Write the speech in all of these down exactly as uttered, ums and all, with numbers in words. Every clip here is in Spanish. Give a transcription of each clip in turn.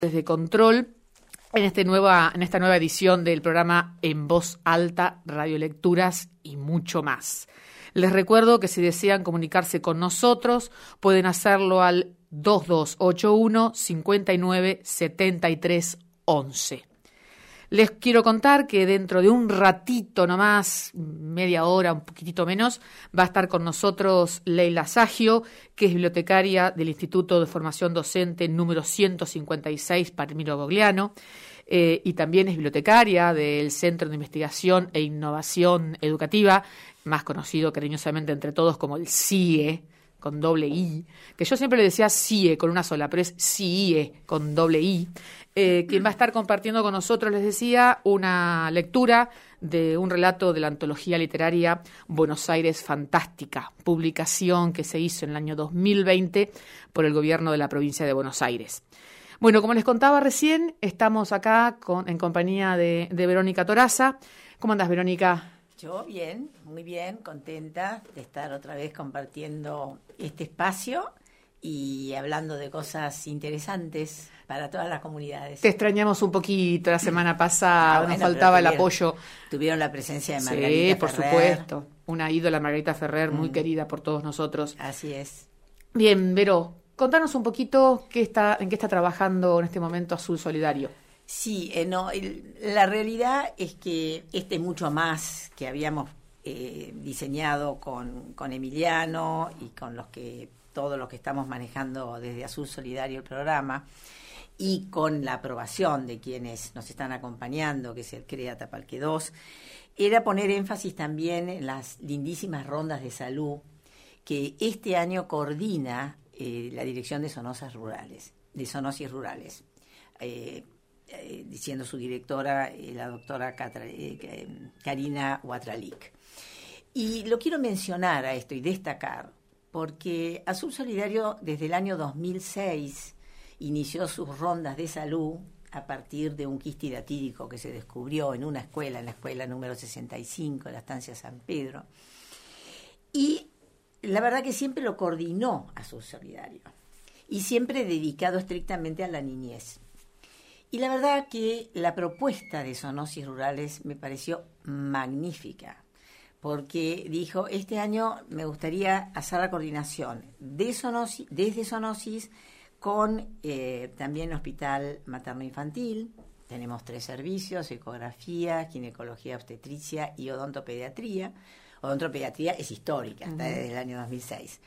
Desde Control en, este nueva, en esta nueva edición del programa En Voz Alta, Radiolecturas y mucho más. Les recuerdo que si desean comunicarse con nosotros pueden hacerlo al dos dos ocho uno, cinco nueve, siete tres uno uno. Les quiero contar que dentro de un ratito nomás, media hora, un poquitito menos, va a estar con nosotros Leila Saggio, que es bibliotecaria del Instituto de Formación Docente número ciento cincuenta y seis, Palmiro Gogliano, eh, y también es bibliotecaria del Centro de Investigación e Innovación Educativa, más conocido cariñosamente entre todos como el C I E, con doble I, que yo siempre le decía C I E con una sola, pero es C I E con doble I, eh, quien va a estar compartiendo con nosotros, les decía, una lectura de un relato de la antología literaria Buenos Aires Fantástica, publicación que se hizo en el año dos mil veinte por el gobierno de la provincia de Buenos Aires. Bueno, como les contaba recién, estamos acá con, en compañía de, de Verónica Toraza. ¿Cómo andás, Verónica? Yo bien, muy bien, contenta de estar otra vez compartiendo este espacio y hablando de cosas interesantes para todas las comunidades. Te extrañamos un poquito la semana pasada, Ah, bueno, nos faltaba el tuvieron, apoyo. Tuvieron la presencia de Margarita Sí, por Ferrer. supuesto, una ídola Margarita Ferrer, muy Mm. querida por todos nosotros. Así es. Bien, Vero, contanos un poquito qué está, en qué está trabajando en este momento Azul Solidario. Sí, eh, no, el, la realidad es que este es mucho más que habíamos eh, diseñado con, con Emiliano y con los que todos los que estamos manejando desde Azul Solidario el programa y con la aprobación de quienes nos están acompañando, que es el CREA Tapalqué dos, era poner énfasis también en las lindísimas rondas de salud que este año coordina eh, la Dirección de Zoonosis Rurales, de Zoonosis Rurales. Eh, Eh, diciendo su directora, eh, la doctora Catra, eh, Karina Watralik. Y lo quiero mencionar a esto y destacar, porque Azul Solidario desde el año dos mil seis inició sus rondas de salud a partir de un quiste hidatídico que se descubrió en una escuela, en la escuela número sesenta y cinco, de la estancia San Pedro. Y la verdad que siempre lo coordinó Azul Solidario, y siempre dedicado estrictamente a la niñez. Y la verdad que la propuesta de Zoonosis Rurales me pareció magnífica, porque dijo, este año me gustaría hacer la coordinación de zoonosis, desde Zoonosis con eh, también Hospital Materno-Infantil. Tenemos tres servicios: ecografía, ginecología obstetricia y odontopediatría. Odontopediatría es histórica, está uh-huh. desde el año dos mil seis.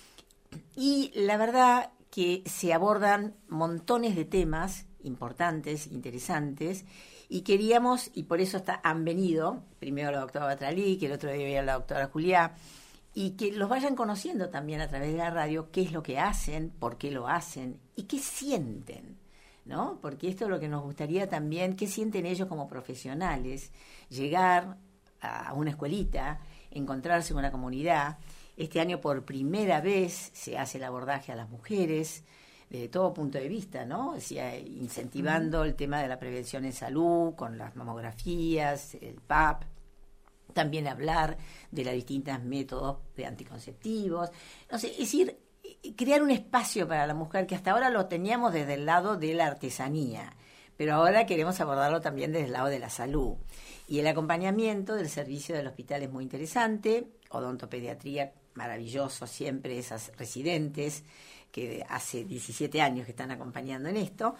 Y la verdad que se abordan montones de temas importantes, interesantes, y queríamos, y por eso está, han venido, primero la doctora Batralí, que el otro día veía la doctora Juliá, y que los vayan conociendo también a través de la radio, qué es lo que hacen, por qué lo hacen, y qué sienten, ¿no? Porque esto es lo que nos gustaría también, qué sienten ellos como profesionales, llegar a una escuelita, encontrarse con una comunidad. Este año por primera vez se hace el abordaje a las mujeres, desde todo punto de vista, ¿no? O sea, incentivando uh-huh. el tema de la prevención en salud, con las mamografías, el P A P, también hablar de los distintos métodos de anticonceptivos. No sé, es decir, crear un espacio para la mujer que hasta ahora lo teníamos desde el lado de la artesanía, pero ahora queremos abordarlo también desde el lado de la salud. Y el acompañamiento del servicio del hospital es muy interesante, odontopediatría, maravilloso, siempre esas residentes que hace diecisiete años que están acompañando en esto.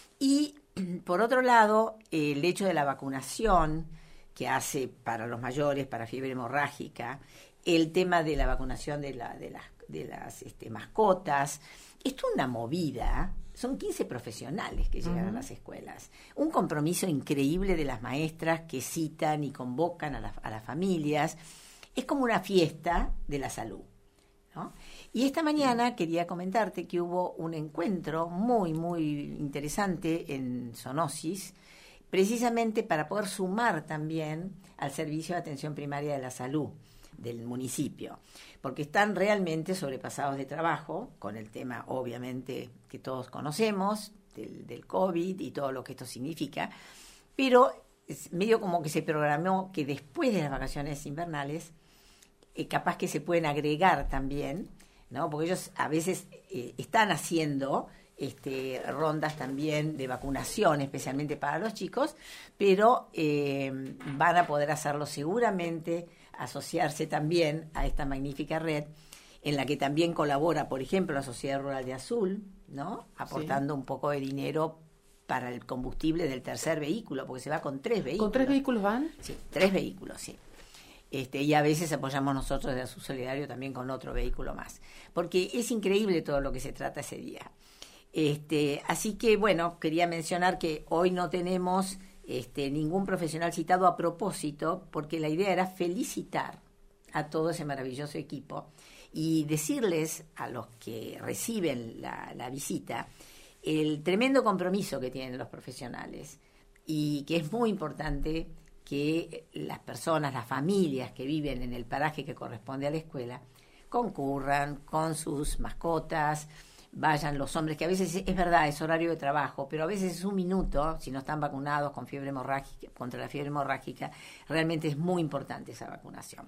Y, por otro lado, el hecho de la vacunación que hace para los mayores, para fiebre hemorrágica, el tema de la vacunación de, la, de las, de las este, mascotas. Esto es una movida. Son quince profesionales que llegan uh-huh. a las escuelas. Un compromiso increíble de las maestras que citan y convocan a, la, a las familias. Es como una fiesta de la salud, ¿no? Y esta mañana quería comentarte que hubo un encuentro muy, muy interesante en Zoonosis, precisamente para poder sumar también al servicio de atención primaria de la salud del municipio, porque están realmente sobrepasados de trabajo con el tema, obviamente, que todos conocemos, del, del COVID y todo lo que esto significa, pero es medio como que se programó que después de las vacaciones invernales, eh, capaz que se pueden agregar también, ¿no? Porque ellos a veces eh, están haciendo este, rondas también de vacunación, especialmente para los chicos, pero eh, van a poder hacerlo seguramente, asociarse también a esta magnífica red, en la que también colabora, por ejemplo, la Sociedad Rural de Azul, ¿no? Aportando sí. un poco de dinero para el combustible del tercer vehículo, porque se va con tres vehículos. ¿Con tres vehículos van? Sí, tres vehículos, sí. Este, y a veces apoyamos nosotros de Azul Solidario también con otro vehículo más. Porque es increíble todo lo que se trata ese día. Este, así que, bueno, quería mencionar que hoy no tenemos este, ningún profesional citado a propósito, porque la idea era felicitar a todo ese maravilloso equipo y decirles a los que reciben la, la visita el tremendo compromiso que tienen los profesionales y que es muy importante que las personas, las familias que viven en el paraje que corresponde a la escuela concurran con sus mascotas, vayan los hombres, que a veces es verdad, es horario de trabajo, pero a veces es un minuto, si no están vacunados con fiebre hemorrágica, contra la fiebre hemorrágica, realmente es muy importante esa vacunación.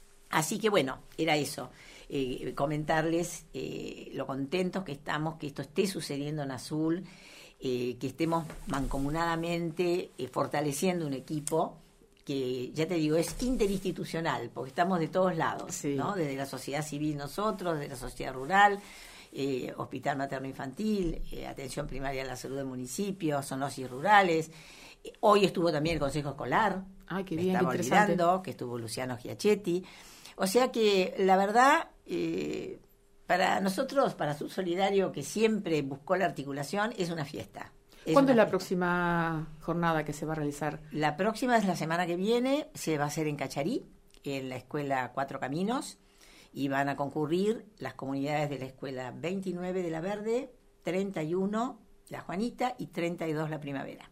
Así que bueno, era eso, eh, comentarles eh, lo contentos que estamos que esto esté sucediendo en Azul, eh, que estemos mancomunadamente eh, fortaleciendo un equipo que, ya te digo, es interinstitucional, porque estamos de todos lados, sí. ¿no? Desde la sociedad civil nosotros, de la sociedad rural, eh, Hospital Materno-Infantil, eh, Atención Primaria de la Salud del municipio, zoonosis rurales. Eh, hoy estuvo también el Consejo Escolar, Ay, qué bien, estaba qué olvidando, que estuvo Luciano Giachetti. O sea que, la verdad, eh, para nosotros, para Azul Solidario, que siempre buscó la articulación, es una fiesta. Es ¿Cuándo una es la fiesta. próxima jornada que se va a realizar? La próxima es la semana que viene, se va a hacer en Cacharí, en la Escuela Cuatro Caminos, y van a concurrir las comunidades de la Escuela veintinueve de La Verde, treinta y uno La Juanita y treinta y dos La Primavera.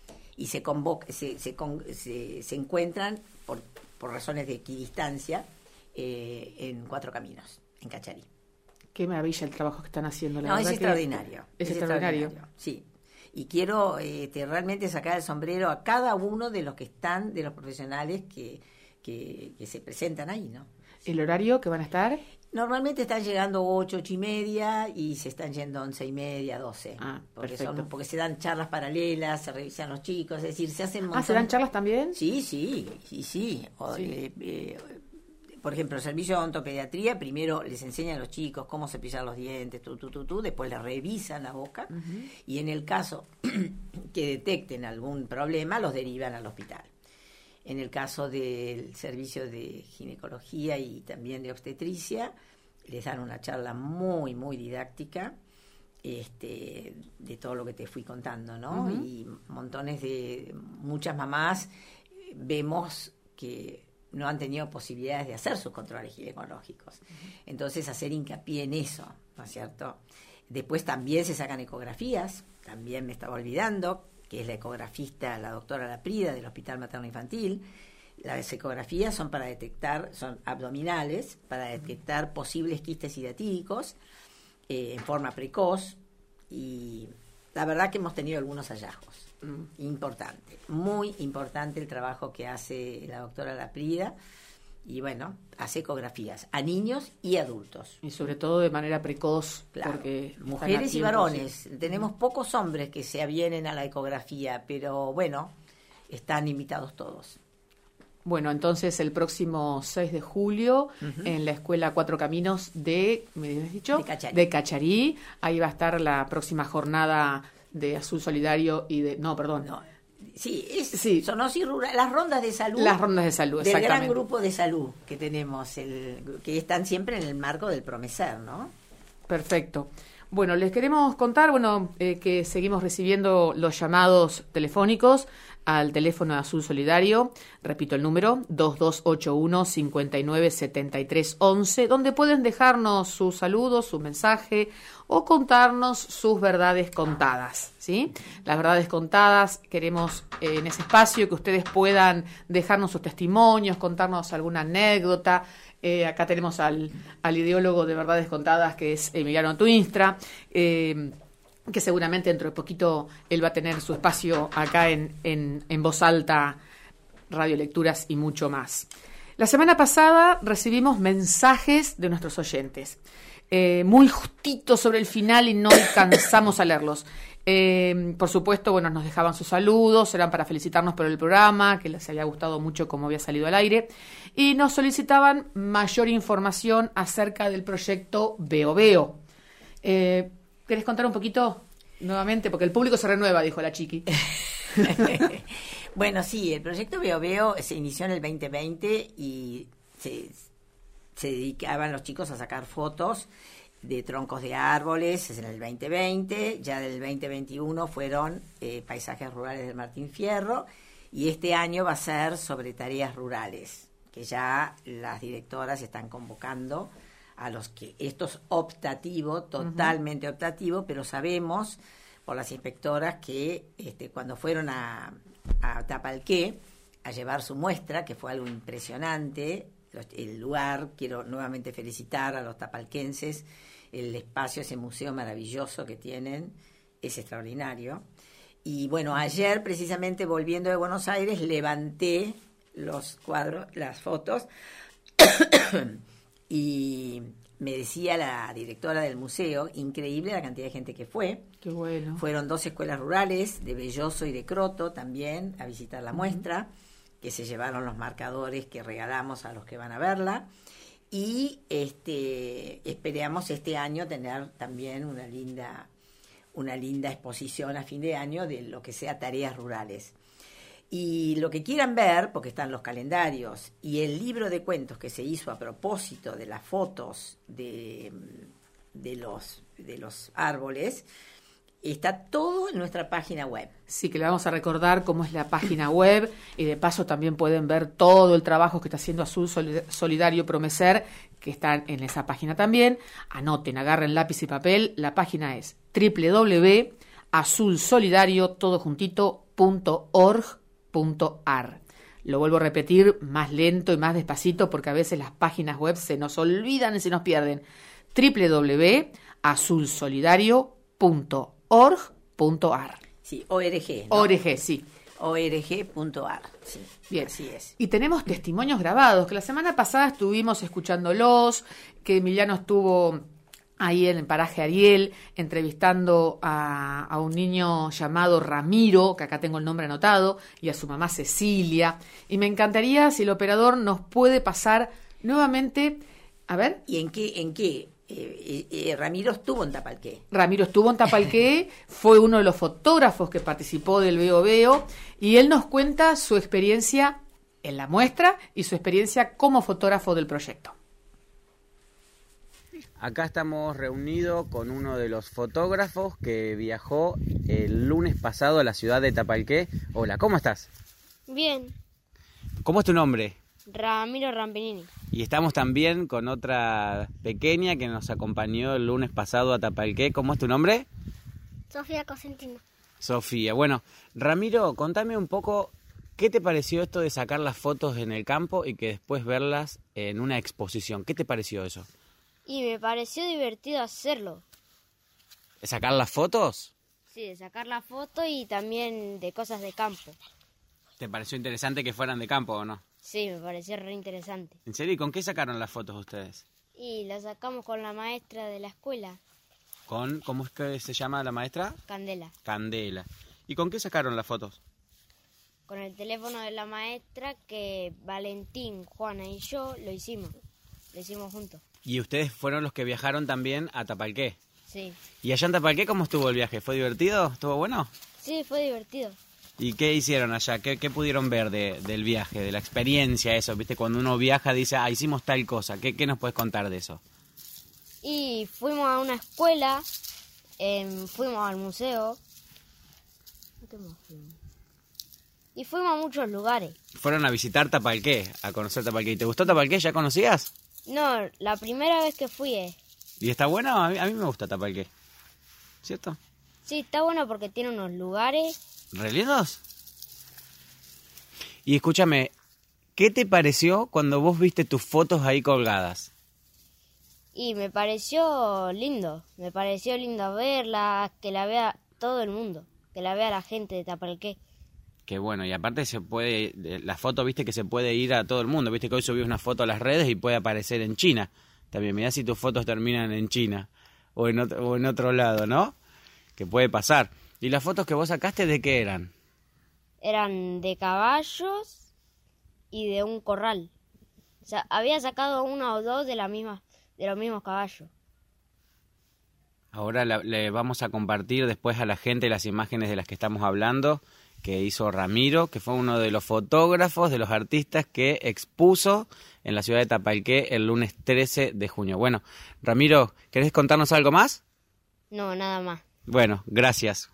Y se convoca, se, se, se, se encuentran, por, por razones de equidistancia, Eh, en Cuatro Caminos, en Cacharí. Qué maravilla el trabajo que están haciendo. La no, verdad es que extraordinario. Es, es extraordinario. extraordinario. Sí. Y quiero eh, te, realmente sacar el sombrero a cada uno de los que están, de los profesionales que, que, que se presentan ahí, ¿no? ¿El horario que van a estar? Normalmente están llegando ocho, ocho y media y se están yendo once y media, doce. Ah, porque, perfecto. son, porque se dan charlas paralelas, se revisan los chicos, es decir, se hacen un montón. Ah, ¿se dan charlas también? Sí, sí, sí, sí. O, sí. Eh, eh, Por ejemplo, el servicio de odontopediatría, primero les enseñan a los chicos cómo cepillar los dientes, tú, tú, tú, tú, después les revisan la boca, uh-huh. y en el caso que detecten algún problema, los derivan al hospital. En el caso del servicio de ginecología y también de obstetricia, les dan una charla muy, muy didáctica, este, de todo lo que te fui contando, ¿no? Uh-huh. Y montones de, muchas mamás, vemos que no han tenido posibilidades de hacer sus controles ginecológicos. Uh-huh. Entonces, hacer hincapié en eso, ¿no es cierto? Después también se sacan ecografías, también me estaba olvidando, que es la ecografista, la doctora Laprida, del Hospital Materno-Infantil. Las ecografías son para detectar, son abdominales, para detectar posibles quistes hidatíricos eh, en forma precoz, y la verdad que hemos tenido algunos hallazgos. Mm. Importante, muy importante el trabajo que hace la doctora Laprida, y bueno, hace ecografías a niños y adultos. Y sobre todo de manera precoz, claro. Porque mujeres y varones, sí. Tenemos pocos hombres que se avienen a la ecografía, pero bueno, están invitados todos. Bueno, entonces el próximo seis de julio, uh-huh. en la Escuela Cuatro Caminos de, ¿me habías dicho? De Cacharí. De Cacharí, ahí va a estar la próxima jornada de Azul Solidario y de... No, perdón. No, sí, es sí. zoonosis rural, las rondas de salud. Las rondas de salud, del exactamente. Del gran grupo de salud que tenemos, el, que están siempre en el marco del Promecer, ¿no? Perfecto. Bueno, les queremos contar, bueno, eh, que seguimos recibiendo los llamados telefónicos al teléfono de Azul Solidario, repito el número, dos dos ocho uno, cinco nueve siete tres once, donde pueden dejarnos sus saludos, su mensaje o contarnos sus verdades contadas, ¿sí? Las verdades contadas, queremos eh, en ese espacio que ustedes puedan dejarnos sus testimonios, contarnos alguna anécdota. Eh, acá tenemos al, al ideólogo de verdades contadas, que es Emiliano Tuinstra, eh, que seguramente dentro de poquito él va a tener su espacio acá en, en, en Voz Alta, radiolecturas y mucho más. La semana pasada recibimos mensajes de nuestros oyentes. eh, muy justito sobre el final y no alcanzamos a leerlos. Eh, por supuesto, bueno, nos dejaban sus saludos, eran para felicitarnos por el programa, que les había gustado mucho cómo había salido al aire, y nos solicitaban mayor información acerca del proyecto Veo Veo. Eh, ¿Querés contar un poquito nuevamente? Porque el público se renueva, dijo la Chiqui. Bueno, sí, el proyecto Veo Veo se inició en el veinte veinte y se, se dedicaban los chicos a sacar fotos de troncos de árboles, es en el veinte veinte, ya del veinte veintiuno fueron eh, paisajes rurales del Martín Fierro, y este año va a ser sobre tareas rurales, que ya las directoras están convocando a los que, esto es optativo, totalmente uh-huh. optativo, pero sabemos por las inspectoras que este, cuando fueron a, a Tapalqué a llevar su muestra, que fue algo impresionante, el lugar, quiero nuevamente felicitar a los tapalquenses, el espacio, ese museo maravilloso que tienen, es extraordinario. Y bueno, ayer precisamente volviendo de Buenos Aires levanté los cuadros, las fotos y me decía la directora del museo, increíble la cantidad de gente que fue. Qué bueno. Fueron dos escuelas rurales, de Belloso y de Croto también, a visitar la uh-huh. muestra, que se llevaron los marcadores que regalamos a los que van a verla. Y este esperamos este año tener también una linda una linda exposición a fin de año de lo que sea tareas rurales. Y lo que quieran ver, porque están los calendarios y el libro de cuentos que se hizo a propósito de las fotos de, de los de los árboles, está todo en nuestra página web. Sí, que le vamos a recordar cómo es la página web, y de paso también pueden ver todo el trabajo que está haciendo Azul Solidario Promecer, que está en esa página también. Anoten, agarren lápiz y papel. La página es doble u doble u doble u punto azul solidario todo juntito punto org punto a r. Lo vuelvo a repetir más lento y más despacito porque a veces las páginas web se nos olvidan y se nos pierden. doble u doble u doble u punto azul solidario punto org punto a r. Sí, O R G, ¿no? O R G, sí. O R G punto a r, sí. Bien, así es. Y tenemos testimonios grabados, que la semana pasada estuvimos escuchándolos, que Emiliano estuvo ahí en el paraje Ariel, entrevistando a, a un niño llamado Ramiro, que acá tengo el nombre anotado, y a su mamá Cecilia. Y me encantaría si el operador nos puede pasar nuevamente, a ver. ¿Y en qué, en qué? Eh, eh, Ramiro estuvo en Tapalqué. Ramiro estuvo en Tapalqué, fue uno de los fotógrafos que participó del Veo Veo, y él nos cuenta su experiencia en la muestra y su experiencia como fotógrafo del proyecto. Acá estamos reunidos con uno de los fotógrafos que viajó el lunes pasado a la ciudad de Tapalqué. Hola, ¿cómo estás? Bien. ¿Cómo es tu nombre? Ramiro Rampinini. Y estamos también con otra pequeña que nos acompañó el lunes pasado a Tapalqué. ¿Cómo es tu nombre? Sofía Cosentino. Sofía. Bueno, Ramiro, contame un poco, ¿qué te pareció esto de sacar las fotos en el campo y que después verlas en una exposición? ¿Qué te pareció eso? Y me pareció divertido hacerlo. ¿Sacar las fotos? Sí, de sacar la foto y también de cosas de campo. ¿Te pareció interesante que fueran de campo o no? Sí, me pareció re interesante. ¿En serio? ¿Y con qué sacaron las fotos ustedes? Y las sacamos con la maestra de la escuela. ¿Con, cómo es que se llama la maestra? Candela. Candela. ¿Y con qué sacaron las fotos? Con el teléfono de la maestra que Valentín, Juana y yo lo hicimos. Lo hicimos juntos. ¿Y ustedes fueron los que viajaron también a Tapalqué? Sí. ¿Y allá en Tapalqué cómo estuvo el viaje? ¿Fue divertido? ¿Estuvo bueno? Sí, fue divertido. ¿Y qué hicieron allá? ¿Qué, qué pudieron ver de, del viaje, de la experiencia, eso? ¿Viste? Cuando uno viaja dice, ah, hicimos tal cosa. ¿Qué, qué nos puedes contar de eso? Y fuimos a una escuela, eh, fuimos al museo. ¿Qué más fuimos? Y fuimos a muchos lugares. Fueron a visitar Tapalqué, a conocer Tapalqué. ¿Y te gustó Tapalqué? ¿Ya conocías? No, la primera vez que fui es. ¿Y está bueno? A mí, a mí me gusta Tapalqué. ¿Cierto? Sí, está bueno porque tiene unos lugares. ¿Re lindos? Y escúchame, ¿qué te pareció cuando vos viste tus fotos ahí colgadas? Y me pareció lindo, me pareció lindo verla, que la vea todo el mundo, que la vea la gente de Tapalqué. Qué bueno, y aparte se puede, la foto, viste que se puede ir a todo el mundo, viste que hoy subís una foto a las redes y puede aparecer en China. también mirá si tus fotos terminan en China o en otro, o en otro lado, ¿no? Que puede pasar. ¿Y las fotos que vos sacaste de qué eran? Eran de caballos y de un corral. O sea, había sacado una o dos de la misma, de los mismos caballos. Ahora la, le vamos a compartir después a la gente las imágenes de las que estamos hablando, que hizo Ramiro, que fue uno de los fotógrafos, de los artistas que expuso en la ciudad de Tapalqué el lunes trece de junio. Bueno, Ramiro, ¿querés contarnos algo más? No, nada más. Bueno, gracias.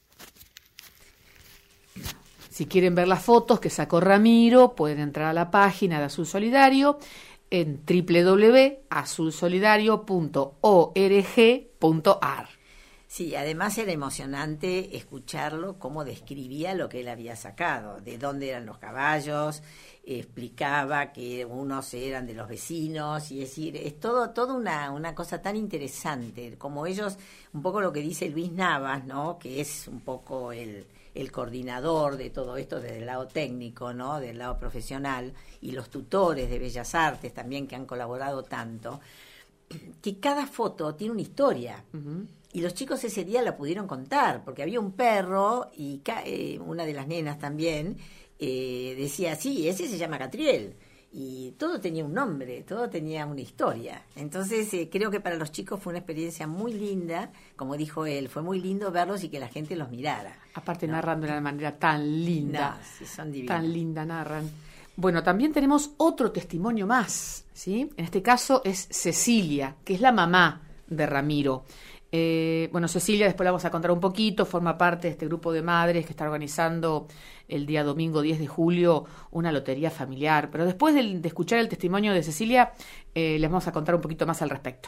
Si quieren ver las fotos que sacó Ramiro, pueden entrar a la página de Azul Solidario en doble u doble u doble u punto azul solidario punto org punto a r. Sí, además era emocionante escucharlo, cómo describía lo que él había sacado, de dónde eran los caballos, explicaba que unos eran de los vecinos, y es decir, es todo, todo una, una cosa tan interesante, como ellos, un poco lo que dice Luis Navas, ¿no? Que es un poco el, el coordinador de todo esto desde el lado técnico, ¿no? Del lado profesional, y los tutores de Bellas Artes también que han colaborado tanto, que cada foto tiene una historia. Uh-huh. Y los chicos ese día la pudieron contar, porque había un perro y ca- eh, una de las nenas también eh, decía, sí, ese se llama Catriel. Y todo tenía un nombre, todo tenía una historia. Entonces eh, creo que para los chicos fue una experiencia muy linda, como dijo él, fue muy lindo verlos y que la gente los mirara. Aparte ¿no? narran de una manera tan linda, no, sí, son divinos. Tan linda narran. Bueno, también tenemos otro testimonio más, ¿sí? En este caso es Cecilia, que es la mamá de Ramiro. Eh, bueno, Cecilia, después la vamos a contar un poquito, forma parte de este grupo de madres que está organizando el día domingo diez de julio una lotería familiar. Pero después de, de escuchar el testimonio de Cecilia, eh, les vamos a contar un poquito más al respecto.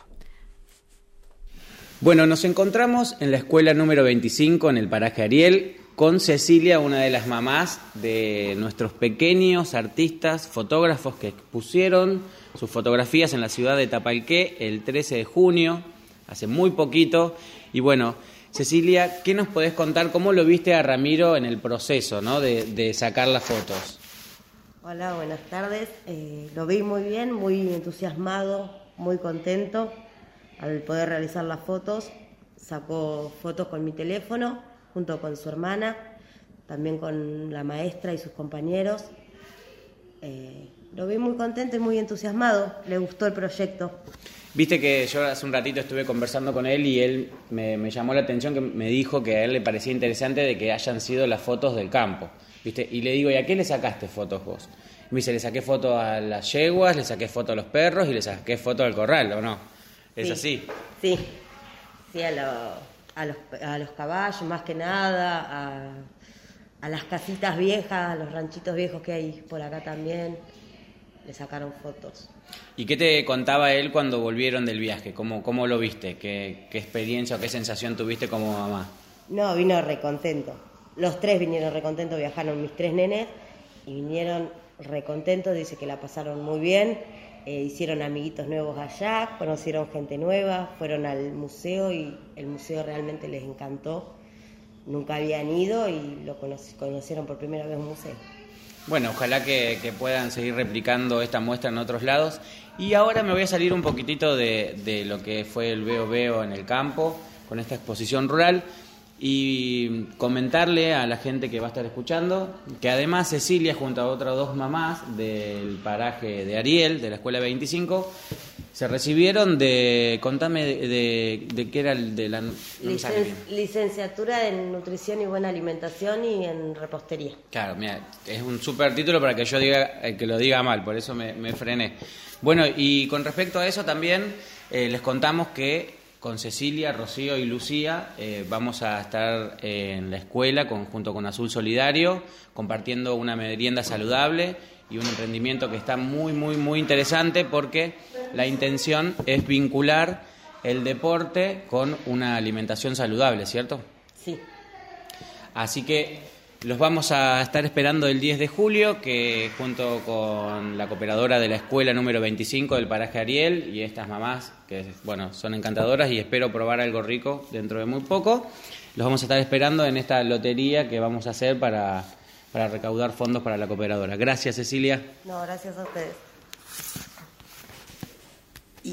Bueno, nos encontramos en la escuela número veinticinco en el paraje Ariel con Cecilia, una de las mamás de nuestros pequeños artistas, fotógrafos que expusieron sus fotografías en la ciudad de Tapalqué el trece de junio. Hace muy poquito. Y bueno, Cecilia, ¿qué nos podés contar? ¿Cómo lo viste a Ramiro en el proceso, ¿no? de, de sacar las fotos? Hola, buenas tardes. Eh, lo vi muy bien, muy entusiasmado, muy contento al poder realizar las fotos. Sacó fotos con mi teléfono, junto con su hermana, también con la maestra y sus compañeros. Eh, lo vi muy contento y muy entusiasmado. Le gustó el proyecto. Viste que yo hace un ratito estuve conversando con él y él me, me llamó la atención que me dijo que a él le parecía interesante de que hayan sido las fotos del campo, ¿viste? Y le digo, ¿y a qué le sacaste fotos vos? Y me dice, le saqué fotos a las yeguas, le saqué fotos a los perros y le saqué fotos al corral, ¿o no? ¿Es sí, así? Sí, sí, a, lo, a, los, a los caballos más que nada, a, a las casitas viejas, a los ranchitos viejos que hay por acá también, le sacaron fotos. ¿Y qué te contaba él cuando volvieron del viaje? ¿Cómo, cómo lo viste? ¿Qué, qué experiencia o qué sensación tuviste como mamá? No, vino recontento. Los tres vinieron recontentos, viajaron mis tres nenes y vinieron recontentos, dice que la pasaron muy bien, eh, hicieron amiguitos nuevos allá, conocieron gente nueva, fueron al museo y el museo realmente les encantó. Nunca habían ido y lo conoc- conocieron por primera vez un museo. Bueno, ojalá que, que puedan seguir replicando esta muestra en otros lados. Y ahora me voy a salir un poquitito de, de lo que fue el Veo Veo en el campo, con esta exposición rural, y comentarle a la gente que va a estar escuchando que además Cecilia, junto a otras dos mamás del paraje de Ariel, de la escuela veinticinco, se recibieron de, contame de, de, de qué era el de la... No Licen, licenciatura en nutrición y buena alimentación y en repostería. Claro, mira, es un súper título para que yo diga eh, que lo diga mal, por eso me, me frené. Bueno, y con respecto a eso también eh, les contamos que con Cecilia, Rocío y Lucía eh, vamos a estar eh, en la escuela con, junto con Azul Solidario, compartiendo una merienda saludable y un emprendimiento que está muy, muy, muy interesante porque la intención es vincular el deporte con una alimentación saludable, ¿cierto? Sí. Así que los vamos a estar esperando el diez de julio, que junto con la cooperadora de la escuela número veinticinco del paraje Ariel y estas mamás, que bueno, son encantadoras y espero probar algo rico dentro de muy poco, los vamos a estar esperando en esta lotería que vamos a hacer para, para recaudar fondos para la cooperadora. Gracias, Cecilia. No, gracias a ustedes. Y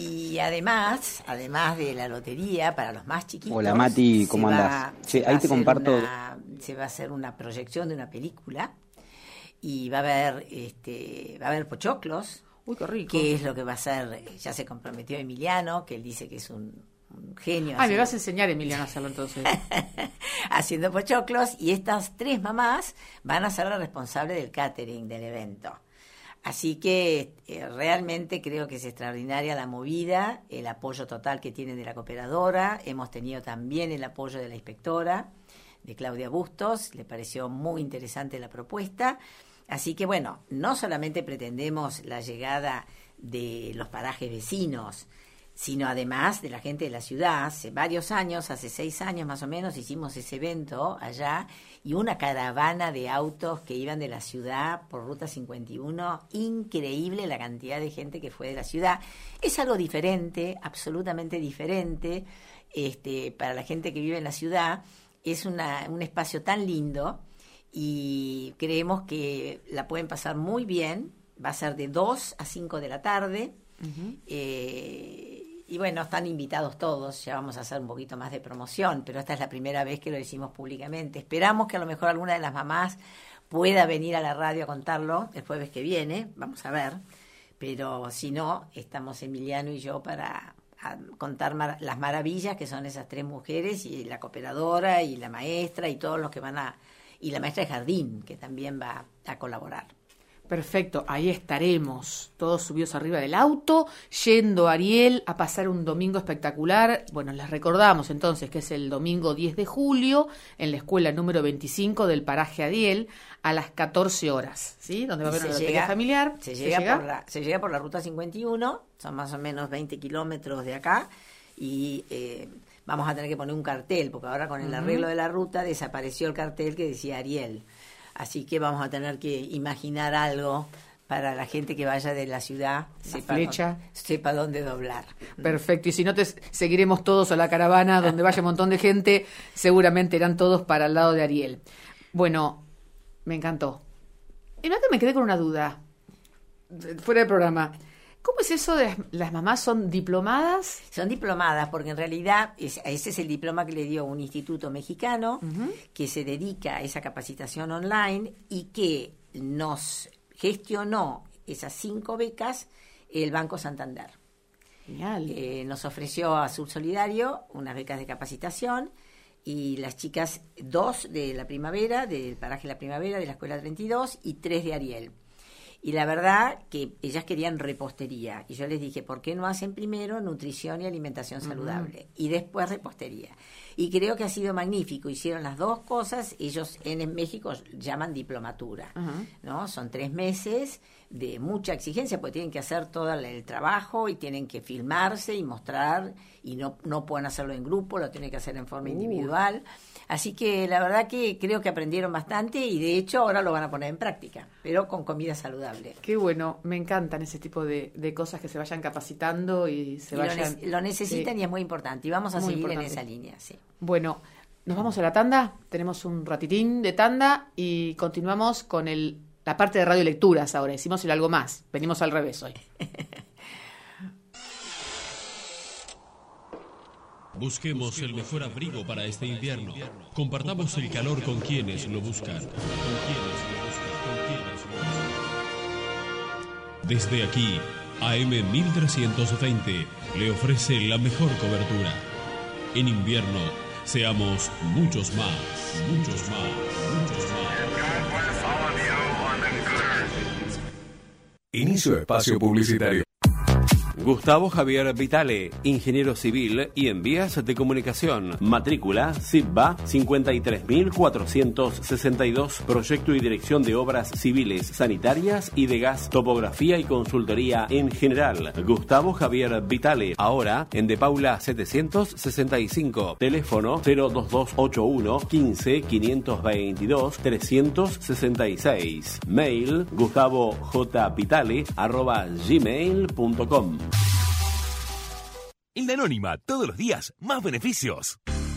Y además, además de la lotería para los más chiquitos. Hola Mati, ¿cómo se andás? va- Sí, se va ahí a te hacer comparto. una- se va a hacer una proyección de una película y va a haber, este, va a haber pochoclos. Uy, qué rico. Que es lo que va a hacer, ya se comprometió Emiliano, que él dice que es un, un genio. Ay, me haciendo- vas a enseñar, Emiliano, a hacerlo entonces. haciendo pochoclos, y estas tres mamás van a ser las responsables del catering del evento. Así que eh, realmente creo que es extraordinaria la movida, el apoyo total que tienen de la cooperadora. Hemos tenido también el apoyo de la inspectora, de Claudia Bustos, le pareció muy interesante la propuesta. Así que bueno, no solamente pretendemos la llegada de los parajes vecinos, sino además de la gente de la ciudad. Hace varios años, hace seis años más o menos, hicimos ese evento allá, y una caravana de autos que iban de la ciudad por Ruta cincuenta y uno, increíble la cantidad de gente que fue de la ciudad. Es algo diferente, absolutamente diferente, este, para la gente que vive en la ciudad. Es una, un espacio tan lindo y creemos que la pueden pasar muy bien. Va a ser de dos a cinco de la tarde. Uh-huh. eh, y bueno, están invitados todos. Ya vamos a hacer un poquito más de promoción, pero esta es la primera vez que lo decimos públicamente. Esperamos que a lo mejor alguna de las mamás pueda venir a la radio a contarlo el jueves que viene. Vamos a ver. Pero si no, estamos Emiliano y yo para a contar mar- las maravillas que son esas tres mujeres, y la cooperadora y la maestra y todos los que van a... y la maestra de jardín, que también va a colaborar. Perfecto, ahí estaremos, todos subidos arriba del auto, yendo a Ariel a pasar un domingo espectacular. Bueno, les recordamos entonces que es el domingo diez de julio en la escuela número veinticinco del paraje Ariel a las catorce horas, ¿sí? Donde va a haber una lotería familiar. Se llega, ¿Se llega? Por la, se llega por la ruta cincuenta y uno, son más o menos veinte kilómetros de acá, y eh, vamos a tener que poner un cartel, porque ahora con el uh-huh. arreglo de la ruta desapareció el cartel que decía Ariel. Así que vamos a tener que imaginar algo para la gente que vaya de la ciudad, sepa, flecha. sepa dónde doblar. Perfecto, y si no, te seguiremos todos a la caravana donde vaya un montón de gente, seguramente irán todos para el lado de Ariel. Bueno, me encantó. Y me quedé con una duda, fuera del programa. ¿Cómo es eso de las, las mamás son diplomadas? Son diplomadas porque en realidad es, ese es el diploma que le dio un instituto mexicano uh-huh. que se dedica a esa capacitación online y que nos gestionó esas cinco becas el Banco Santander. Genial. Eh, nos ofreció a Subsolidario unas becas de capacitación, y las chicas, dos de la primavera, del paraje La Primavera, de la Escuela treinta y dos, y tres de Ariel. Y la verdad que ellas querían repostería. Y yo les dije, ¿por qué no hacen primero nutrición y alimentación saludable? Uh-huh. Y después repostería. Y creo que ha sido magnífico. Hicieron las dos cosas. Ellos en México llaman diplomatura, uh-huh. ¿no? Son tres meses de mucha exigencia, porque tienen que hacer todo el trabajo y tienen que filmarse y mostrar. Y no, no pueden hacerlo en grupo, lo tienen que hacer en forma uh. individual. Así que la verdad que creo que aprendieron bastante, y de hecho ahora lo van a poner en práctica, pero con comida saludable. Qué bueno, me encantan ese tipo de, de cosas que se vayan capacitando y se y vayan... Lo, ne- lo necesitan, sí. Y es muy importante, y vamos a muy seguir importante. En esa línea, sí. Bueno, nos vamos a la tanda, tenemos un ratitín de tanda y continuamos con el la parte de radio lecturas ahora, decimos el algo más, venimos al revés hoy. Busquemos el mejor abrigo para este invierno. Compartamos el calor con quienes lo buscan. Con quienes lo buscan. Con quienes lo buscan. Desde aquí, A M mil trescientos veinte le ofrece la mejor cobertura. En invierno, seamos muchos más, muchos más, muchos más. Inicio espacio publicitario. Gustavo Javier Vitale, ingeniero civil y en vías de comunicación. Matrícula S I B A cincuenta y tres mil cuatrocientos sesenta y dos. Proyecto y dirección de obras civiles, sanitarias y de gas, topografía y consultoría en general. Gustavo Javier Vitale, ahora en De Paula setecientos sesenta y cinco. Teléfono cero dos dos ocho uno quince quinientos veintidós trescientos sesenta y seis. Mail gustavojvitale arroba gmail punto com. En la Anónima, todos los días, más beneficios.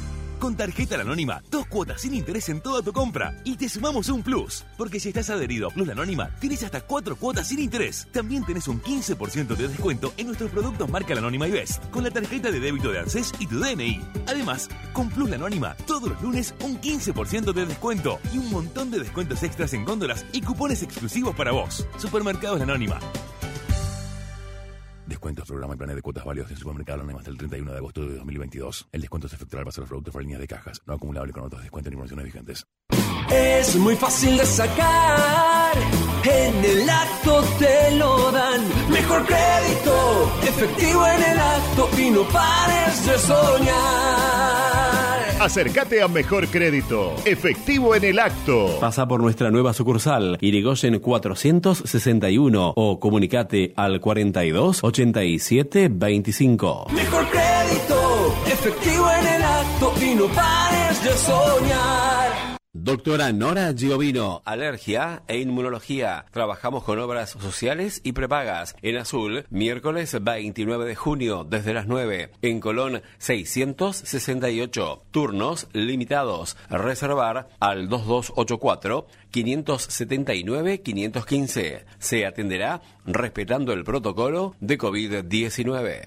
Con Tarjeta La Anónima, dos cuotas sin interés en toda tu compra. Y te sumamos un plus, porque si estás adherido a Plus La Anónima, tienes hasta cuatro cuotas sin interés. También tenés un quince por ciento de descuento en nuestros productos marca La Anónima y Best, con la tarjeta de débito de ANSES y tu D N I. Además, con Plus La Anónima, todos los lunes un quince por ciento de descuento y un montón de descuentos extras en góndolas y cupones exclusivos para vos. Supermercados La Anónima. Descuentos, programa y planes de cuotas válidos en Supermercado La Anónima hasta el treinta y uno de agosto de dos mil veintidós. El descuento se efectuará al pasar los productos por líneas de cajas, no acumulable con otros descuentos ni promociones vigentes. Es muy fácil de sacar, en el acto te lo dan. Mejor crédito, efectivo en el acto y no pares de soñar. Acércate a Mejor Crédito, efectivo en el acto. Pasa por nuestra nueva sucursal, Irigoyen cuatrocientos sesenta y uno, o comunicate al cuarenta y dos ochenta y siete veinticinco. Mejor crédito, efectivo en el acto y no pares de soñar. Doctora Nora Giovino, alergia e inmunología. Trabajamos con obras sociales y prepagas. En Azul, miércoles veintinueve de junio, desde las nueve. En Colón, seiscientos sesenta y ocho. Turnos limitados. Reservar al dos dos ocho cuatro, cinco siete nueve, cinco uno cinco. Se atenderá respetando el protocolo de COVID diecinueve.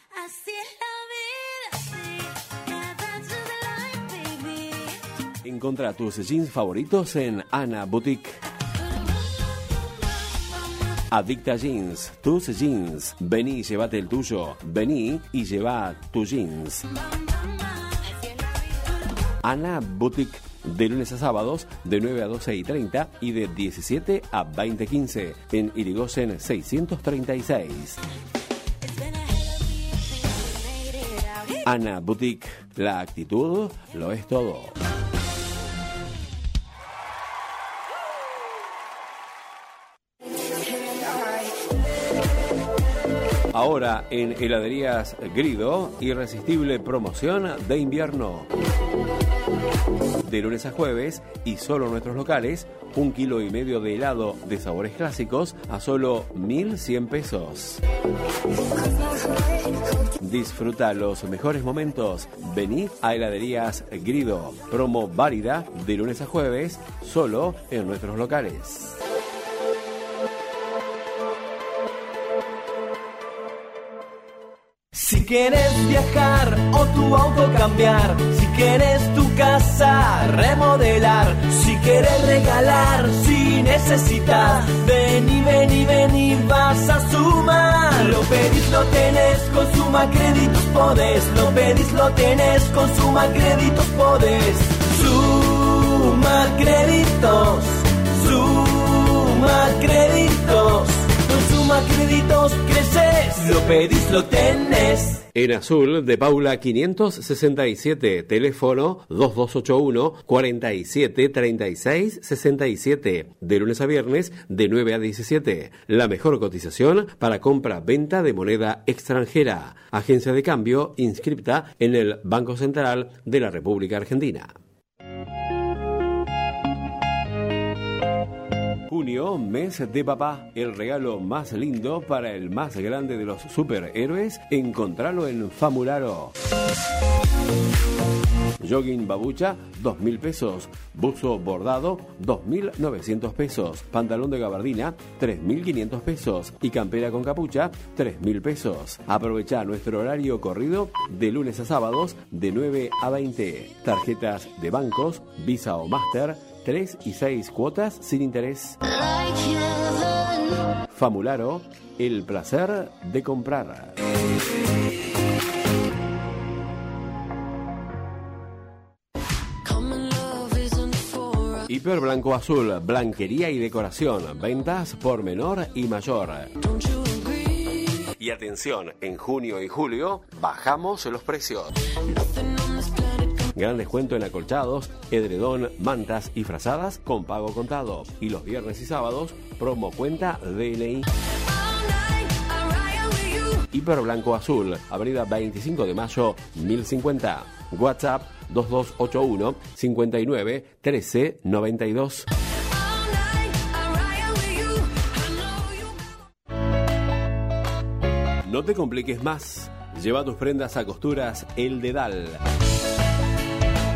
Encontra tus jeans favoritos en Ana Boutique. Adicta Jeans, tus jeans. Vení y llévate el tuyo. Vení y lleva tus jeans. Ana Boutique, de lunes a sábados, de nueve a doce y treinta y de diecisiete a veinte quince, en Irigoyen seiscientos treinta y seis. Ana Boutique, la actitud lo es todo. Ahora en Heladerías Grido, irresistible promoción de invierno. De lunes a jueves y solo en nuestros locales, un kilo y medio de helado de sabores clásicos a solo mil cien pesos. Disfruta los mejores momentos. Vení a Heladerías Grido. Promo válida de lunes a jueves, solo en nuestros locales. Si quieres viajar o tu auto cambiar, si quieres tu casa remodelar, si quieres regalar, si necesitas, vení, vení, vení, vas a sumar. Lo pedís, lo tenés, con Suma Créditos podés. Lo pedís, lo tenés, con Suma Créditos podés. Suma Créditos, Suma Créditos. Con Suma Créditos creces, lo pedís, lo tenés. En Azul, de Paula quinientos sesenta y siete, teléfono dos dos ocho uno, cuarenta y siete, treinta y seis, sesenta y siete, de lunes a viernes, de nueve a diecisiete. La mejor cotización para compra-venta de moneda extranjera. Agencia de cambio inscripta en el Banco Central de la República Argentina. Junio, mes de papá. El regalo más lindo para el más grande de los superhéroes, encontralo en Famularo. Jogging babucha, dos mil pesos. Buzo bordado, dos mil novecientos pesos. Pantalón de gabardina, tres mil quinientos pesos. Y campera con capucha, tres mil pesos. Aprovecha nuestro horario corrido de lunes a sábados, de nueve a veinte. Tarjetas de bancos, Visa o Master, tres y seis cuotas sin interés. Famularo, el placer de comprar. Hiper Blanco Azul, blanquería y decoración, ventas por menor y mayor. Y atención, en junio y julio bajamos los precios. Gran descuento en acolchados, edredón, mantas y frazadas con pago contado. Y los viernes y sábados, promo cuenta D N I. Hiper Blanco Azul, avenida veinticinco de mayo, mil cincuenta. WhatsApp dos dos ocho uno, cincuenta y nueve, trece, noventa y dos. No te compliques más. Lleva tus prendas a Costuras El Dedal.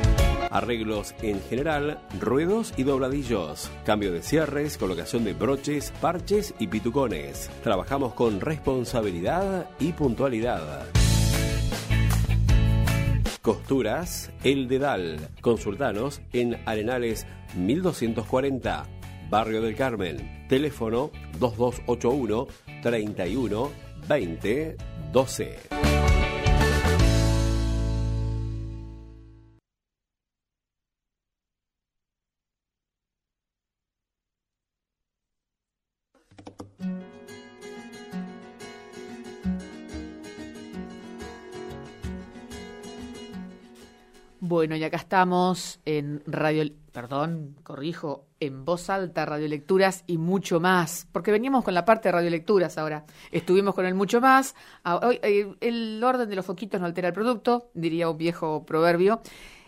Arreglos en general, ruedos y dobladillos. Cambio de cierres, colocación de broches, parches y pitucones. Trabajamos con responsabilidad y puntualidad. Costuras El Dedal. Consultanos en Arenales mil doscientos cuarenta, Barrio del Carmen. Teléfono dos dos ocho uno, treinta y uno, veinte, doce. Bueno, y acá estamos en Radio, perdón, corrijo, en Voz Alta, Radiolecturas y mucho más, porque veníamos con la parte de Radiolecturas ahora. Estuvimos con el mucho más. Hoy, el orden de los foquitos no altera el producto, diría un viejo proverbio.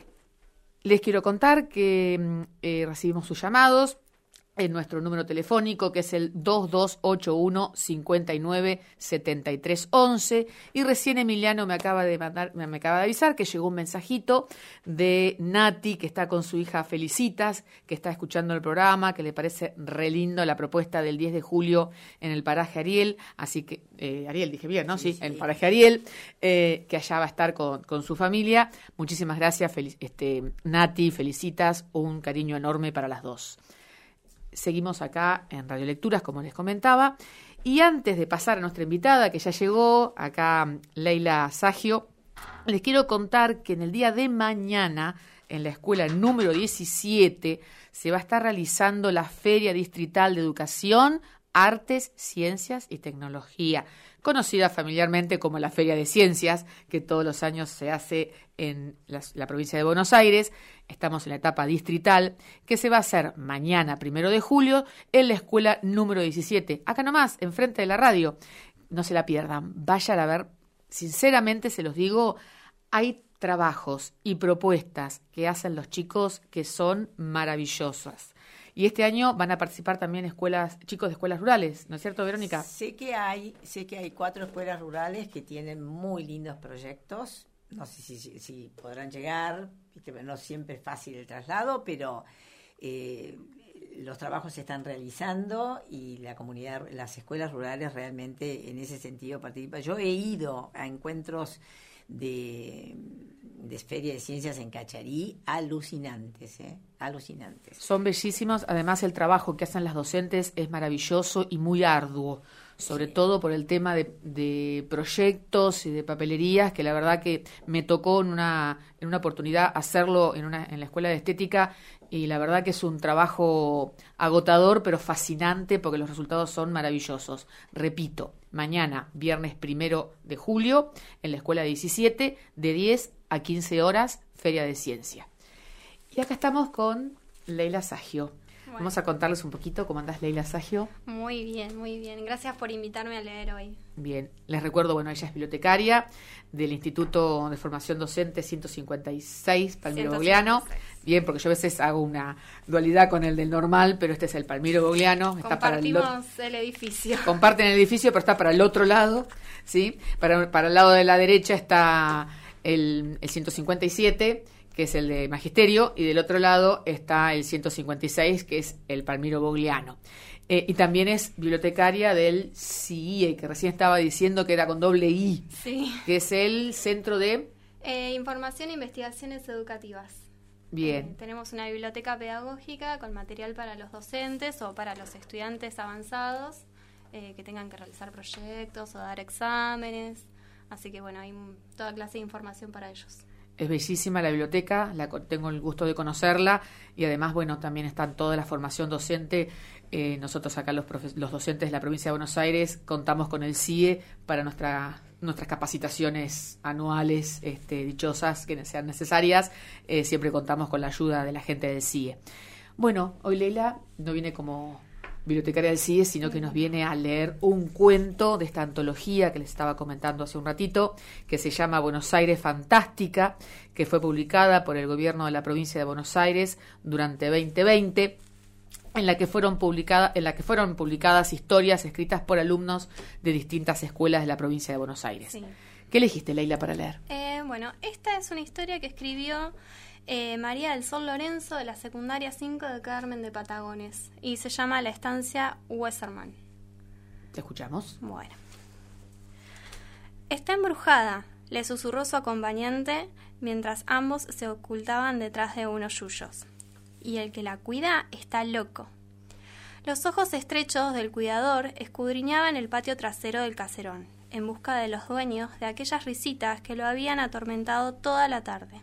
Les quiero contar que eh, recibimos sus llamados en nuestro número telefónico, que es el dos dos ocho uno, cinco nueve, siete tres uno, y recién Emiliano me acaba de mandar, me, me acaba de avisar que llegó un mensajito de Nati, que está con su hija Felicitas, que está escuchando el programa, que le parece re lindo la propuesta del diez de julio en el paraje Ariel, así que, eh, Ariel, dije bien, ¿no? Sí, sí, sí. En el paraje Ariel, eh, que allá va a estar con, con su familia. Muchísimas gracias, Fel- este, Nati, Felicitas, un cariño enorme para las dos. Seguimos acá en Radiolecturas, como les comentaba, y antes de pasar a nuestra invitada, que ya llegó, acá Leila Sagio, les quiero contar que en el día de mañana, en la escuela número diecisiete, se va a estar realizando la Feria Distrital de Educación, Artes, Ciencias y Tecnología, conocida familiarmente como la Feria de Ciencias, que todos los años se hace en la, la provincia de Buenos Aires. Estamos en la etapa distrital, que se va a hacer mañana, primero de julio, en la escuela número diecisiete, acá nomás, enfrente de la radio. No se la pierdan, vayan a ver, sinceramente se los digo, hay trabajos y propuestas que hacen los chicos que son maravillosas. Y este año van a participar también escuelas, chicos de escuelas rurales, ¿no es cierto, Verónica? Sé que hay, sé que hay cuatro escuelas rurales que tienen muy lindos proyectos. No sé si, si, si podrán llegar, no siempre es fácil el traslado, pero eh, los trabajos se están realizando y la comunidad, las escuelas rurales realmente en ese sentido participan. Yo he ido a encuentros de, de Feria de Ciencias en Cacharí, alucinantes, ¿eh? alucinantes. Son bellísimos, además el trabajo que hacen las docentes es maravilloso y muy arduo, sobre sí. todo por el tema de, de proyectos y de papelerías, que la verdad que me tocó en una, en una oportunidad hacerlo en, una, en la escuela de estética, y la verdad que es un trabajo agotador pero fascinante porque los resultados son maravillosos. Repito, mañana, viernes primero de julio, en la escuela diecisiete, de diez a quince horas, Feria de Ciencia. Y acá estamos con Leila Sagio. Bueno. Vamos a contarles un poquito cómo andás, Leila Sagio. Muy bien, muy bien. Gracias por invitarme a leer hoy. Bien, les recuerdo, bueno, ella es bibliotecaria del Instituto de Formación Docente ciento cincuenta y seis, Palmiro Bogliano. Bien, porque yo a veces hago una dualidad con el del normal, pero este es el Palmiro Bogliano. Está Compartimos para el, el edificio. Comparten el edificio, pero está para el otro lado, ¿sí? Para, para el lado de la derecha está el, el ciento cincuenta y siete, que es el de Magisterio, y del otro lado está el ciento cincuenta y seis, que es el Palmiro Bogliano. Eh, y también es bibliotecaria del C I E, que recién estaba diciendo que era con doble I, sí. que es el Centro de... Eh, Información e Investigaciones Educativas. Bien. Eh, tenemos una biblioteca pedagógica con material para los docentes o para los estudiantes avanzados eh, que tengan que realizar proyectos o dar exámenes. Así que, bueno, hay toda clase de información para ellos. Es bellísima la biblioteca, la, tengo el gusto de conocerla, y además, bueno, también está toda la formación docente. Eh, nosotros acá los, profe- los docentes de la provincia de Buenos Aires contamos con el C I E para nuestra, nuestras capacitaciones anuales este, dichosas que sean necesarias. Eh, siempre contamos con la ayuda de la gente del C I E. Bueno, hoy Leila no viene como bibliotecaria del C I E, sino que nos viene a leer un cuento de esta antología que les estaba comentando hace un ratito, que se llama Buenos Aires Fantástica, que fue publicada por el gobierno de la provincia de Buenos Aires durante veinte veinte, en la que fueron publicadas, en la que fueron publicadas historias escritas por alumnos de distintas escuelas de la provincia de Buenos Aires. Sí. ¿Qué elegiste, Leila, para leer? Eh, bueno, esta es una historia que escribió Eh, María del Sol Lorenzo, de la secundaria cinco de Carmen de Patagones. Y se llama La Estancia Weserman. ¿Te escuchamos? Bueno. Está embrujada, le susurró su acompañante mientras ambos se ocultaban detrás de unos yuyos. Y el que la cuida está loco. Los ojos estrechos del cuidador escudriñaban el patio trasero del caserón, en busca de los dueños de aquellas risitas que lo habían atormentado toda la tarde.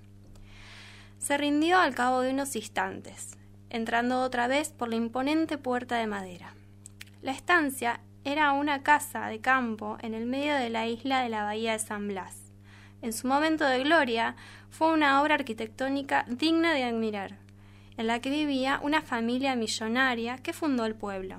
Se rindió al cabo de unos instantes, entrando otra vez por la imponente puerta de madera. La estancia era una casa de campo en el medio de la isla de la bahía de San Blas. En su momento de gloria, fue una obra arquitectónica digna de admirar, en la que vivía una familia millonaria que fundó el pueblo.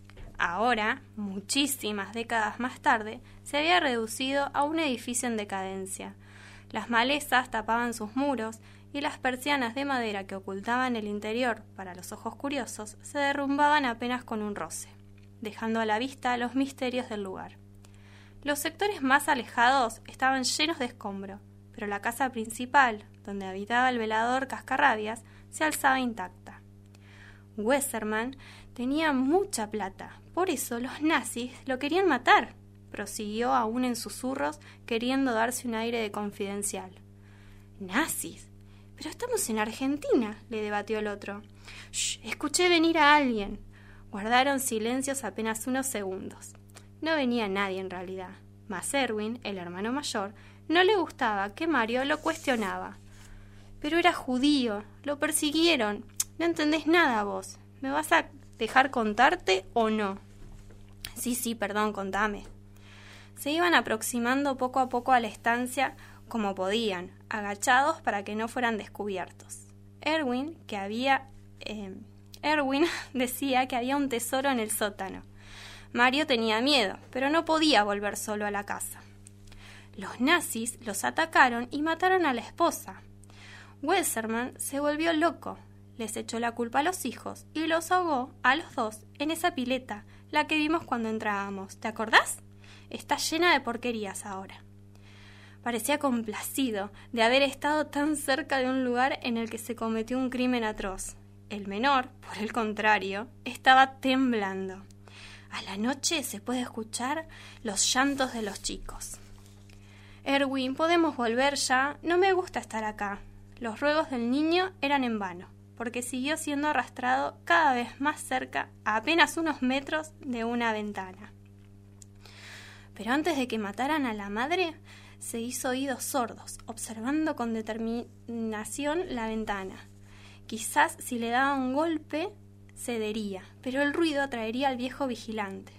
Ahora, muchísimas décadas más tarde, se había reducido a un edificio en decadencia. Las malezas tapaban sus muros y las persianas de madera que ocultaban el interior para los ojos curiosos se derrumbaban apenas con un roce, dejando a la vista los misterios del lugar. Los sectores más alejados estaban llenos de escombro, pero la casa principal, donde habitaba el velador Cascarrabias, se alzaba intacta. Weserman tenía mucha plata, por eso los nazis lo querían matar, prosiguió aún en susurros, queriendo darse un aire de confidencial. ¿Nazis? Pero estamos en Argentina, le debatió el otro. Shh, escuché venir a alguien. Guardaron silencios apenas unos segundos. No venía nadie en realidad, mas Erwin, el hermano mayor, no le gustaba que Mario lo cuestionaba. Pero era judío, lo persiguieron. No entendés nada vos. ¿Me vas a dejar contarte o no? Sí, sí, perdón, contame. Se iban aproximando poco a poco a la estancia como podían, agachados para que no fueran descubiertos. Erwin, que había, eh, Erwin decía que había un tesoro en el sótano. Mario tenía miedo, pero no podía volver solo a la casa. Los nazis los atacaron y mataron a la esposa. Weserman se volvió loco, les echó la culpa a los hijos y los ahogó a los dos en esa pileta, la que vimos cuando entrábamos. ¿Te acordás? Está llena de porquerías ahora. Parecía complacido de haber estado tan cerca de un lugar en el que se cometió un crimen atroz. El menor, por el contrario, estaba temblando. A la noche se puede escuchar los llantos de los chicos. Erwin, ¿podemos volver ya? No me gusta estar acá. Los ruegos del niño eran en vano, porque siguió siendo arrastrado cada vez más cerca, a apenas unos metros de una ventana. Pero antes de que mataran a la madre, se hizo oídos sordos, observando con determinación la ventana. Quizás si le daba un golpe, cedería, pero el ruido atraería al viejo vigilante.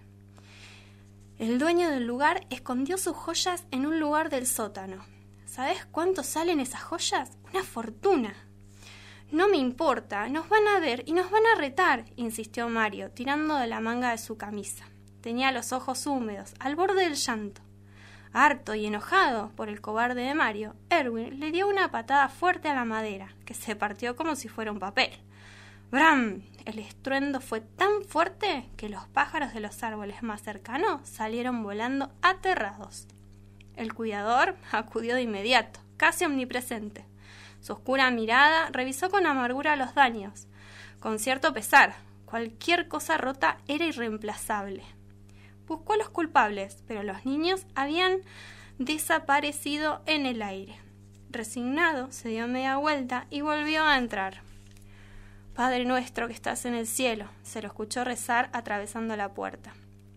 El dueño del lugar escondió sus joyas en un lugar del sótano. ¿Sabes cuánto salen esas joyas? Una fortuna. No me importa, nos van a ver y nos van a retar, insistió Mario, tirando de la manga de su camisa. Tenía los ojos húmedos, al borde del llanto. Harto y enojado por el cobarde de Mario, Erwin le dio una patada fuerte a la madera, que se partió como si fuera un papel. ¡Bram! El estruendo fue tan fuerte que los pájaros de los árboles más cercanos salieron volando aterrados. El cuidador acudió de inmediato, casi omnipresente. Su oscura mirada revisó con amargura los daños. Con cierto pesar, cualquier cosa rota era irreemplazable. Buscó a los culpables, pero los niños habían desaparecido en el aire. Resignado, se dio media vuelta y volvió a entrar. Padre nuestro que estás en el cielo, se lo escuchó rezar atravesando la puerta.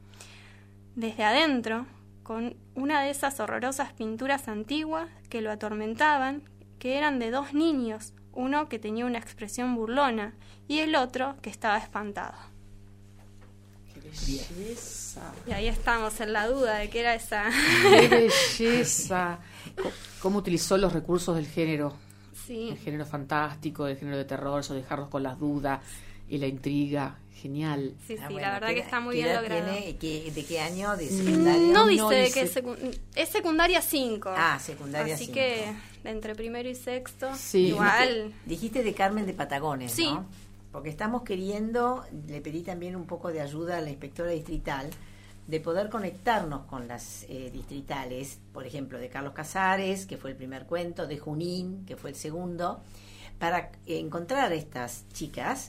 Desde adentro, con una de esas horrorosas pinturas antiguas que lo atormentaban, que eran de dos niños, uno que tenía una expresión burlona y el otro que estaba espantado. ¡Qué belleza! Y ahí estamos en la duda de qué era esa... ¡Qué belleza! ¿Cómo utilizó los recursos del género? Sí. El género fantástico, el género de terror, eso dejarlos con las dudas y la intriga. Genial. Sí, sí, ah, bueno, la verdad que está muy bien logrado. Tiene, ¿qué, ¿De qué año? ¿De secundaria? No dice no de dice. qué secu- es secundaria cinco. Ah, secundaria Así cinco. que entre primero y sexto, Sí. igual. Dijiste de Carmen de Patagones, Sí. ¿no? Porque estamos queriendo, le pedí también un poco de ayuda a la inspectora distrital, de poder conectarnos con las eh, distritales, por ejemplo, de Carlos Casares, que fue el primer cuento, de Junín, que fue el segundo, para encontrar a estas chicas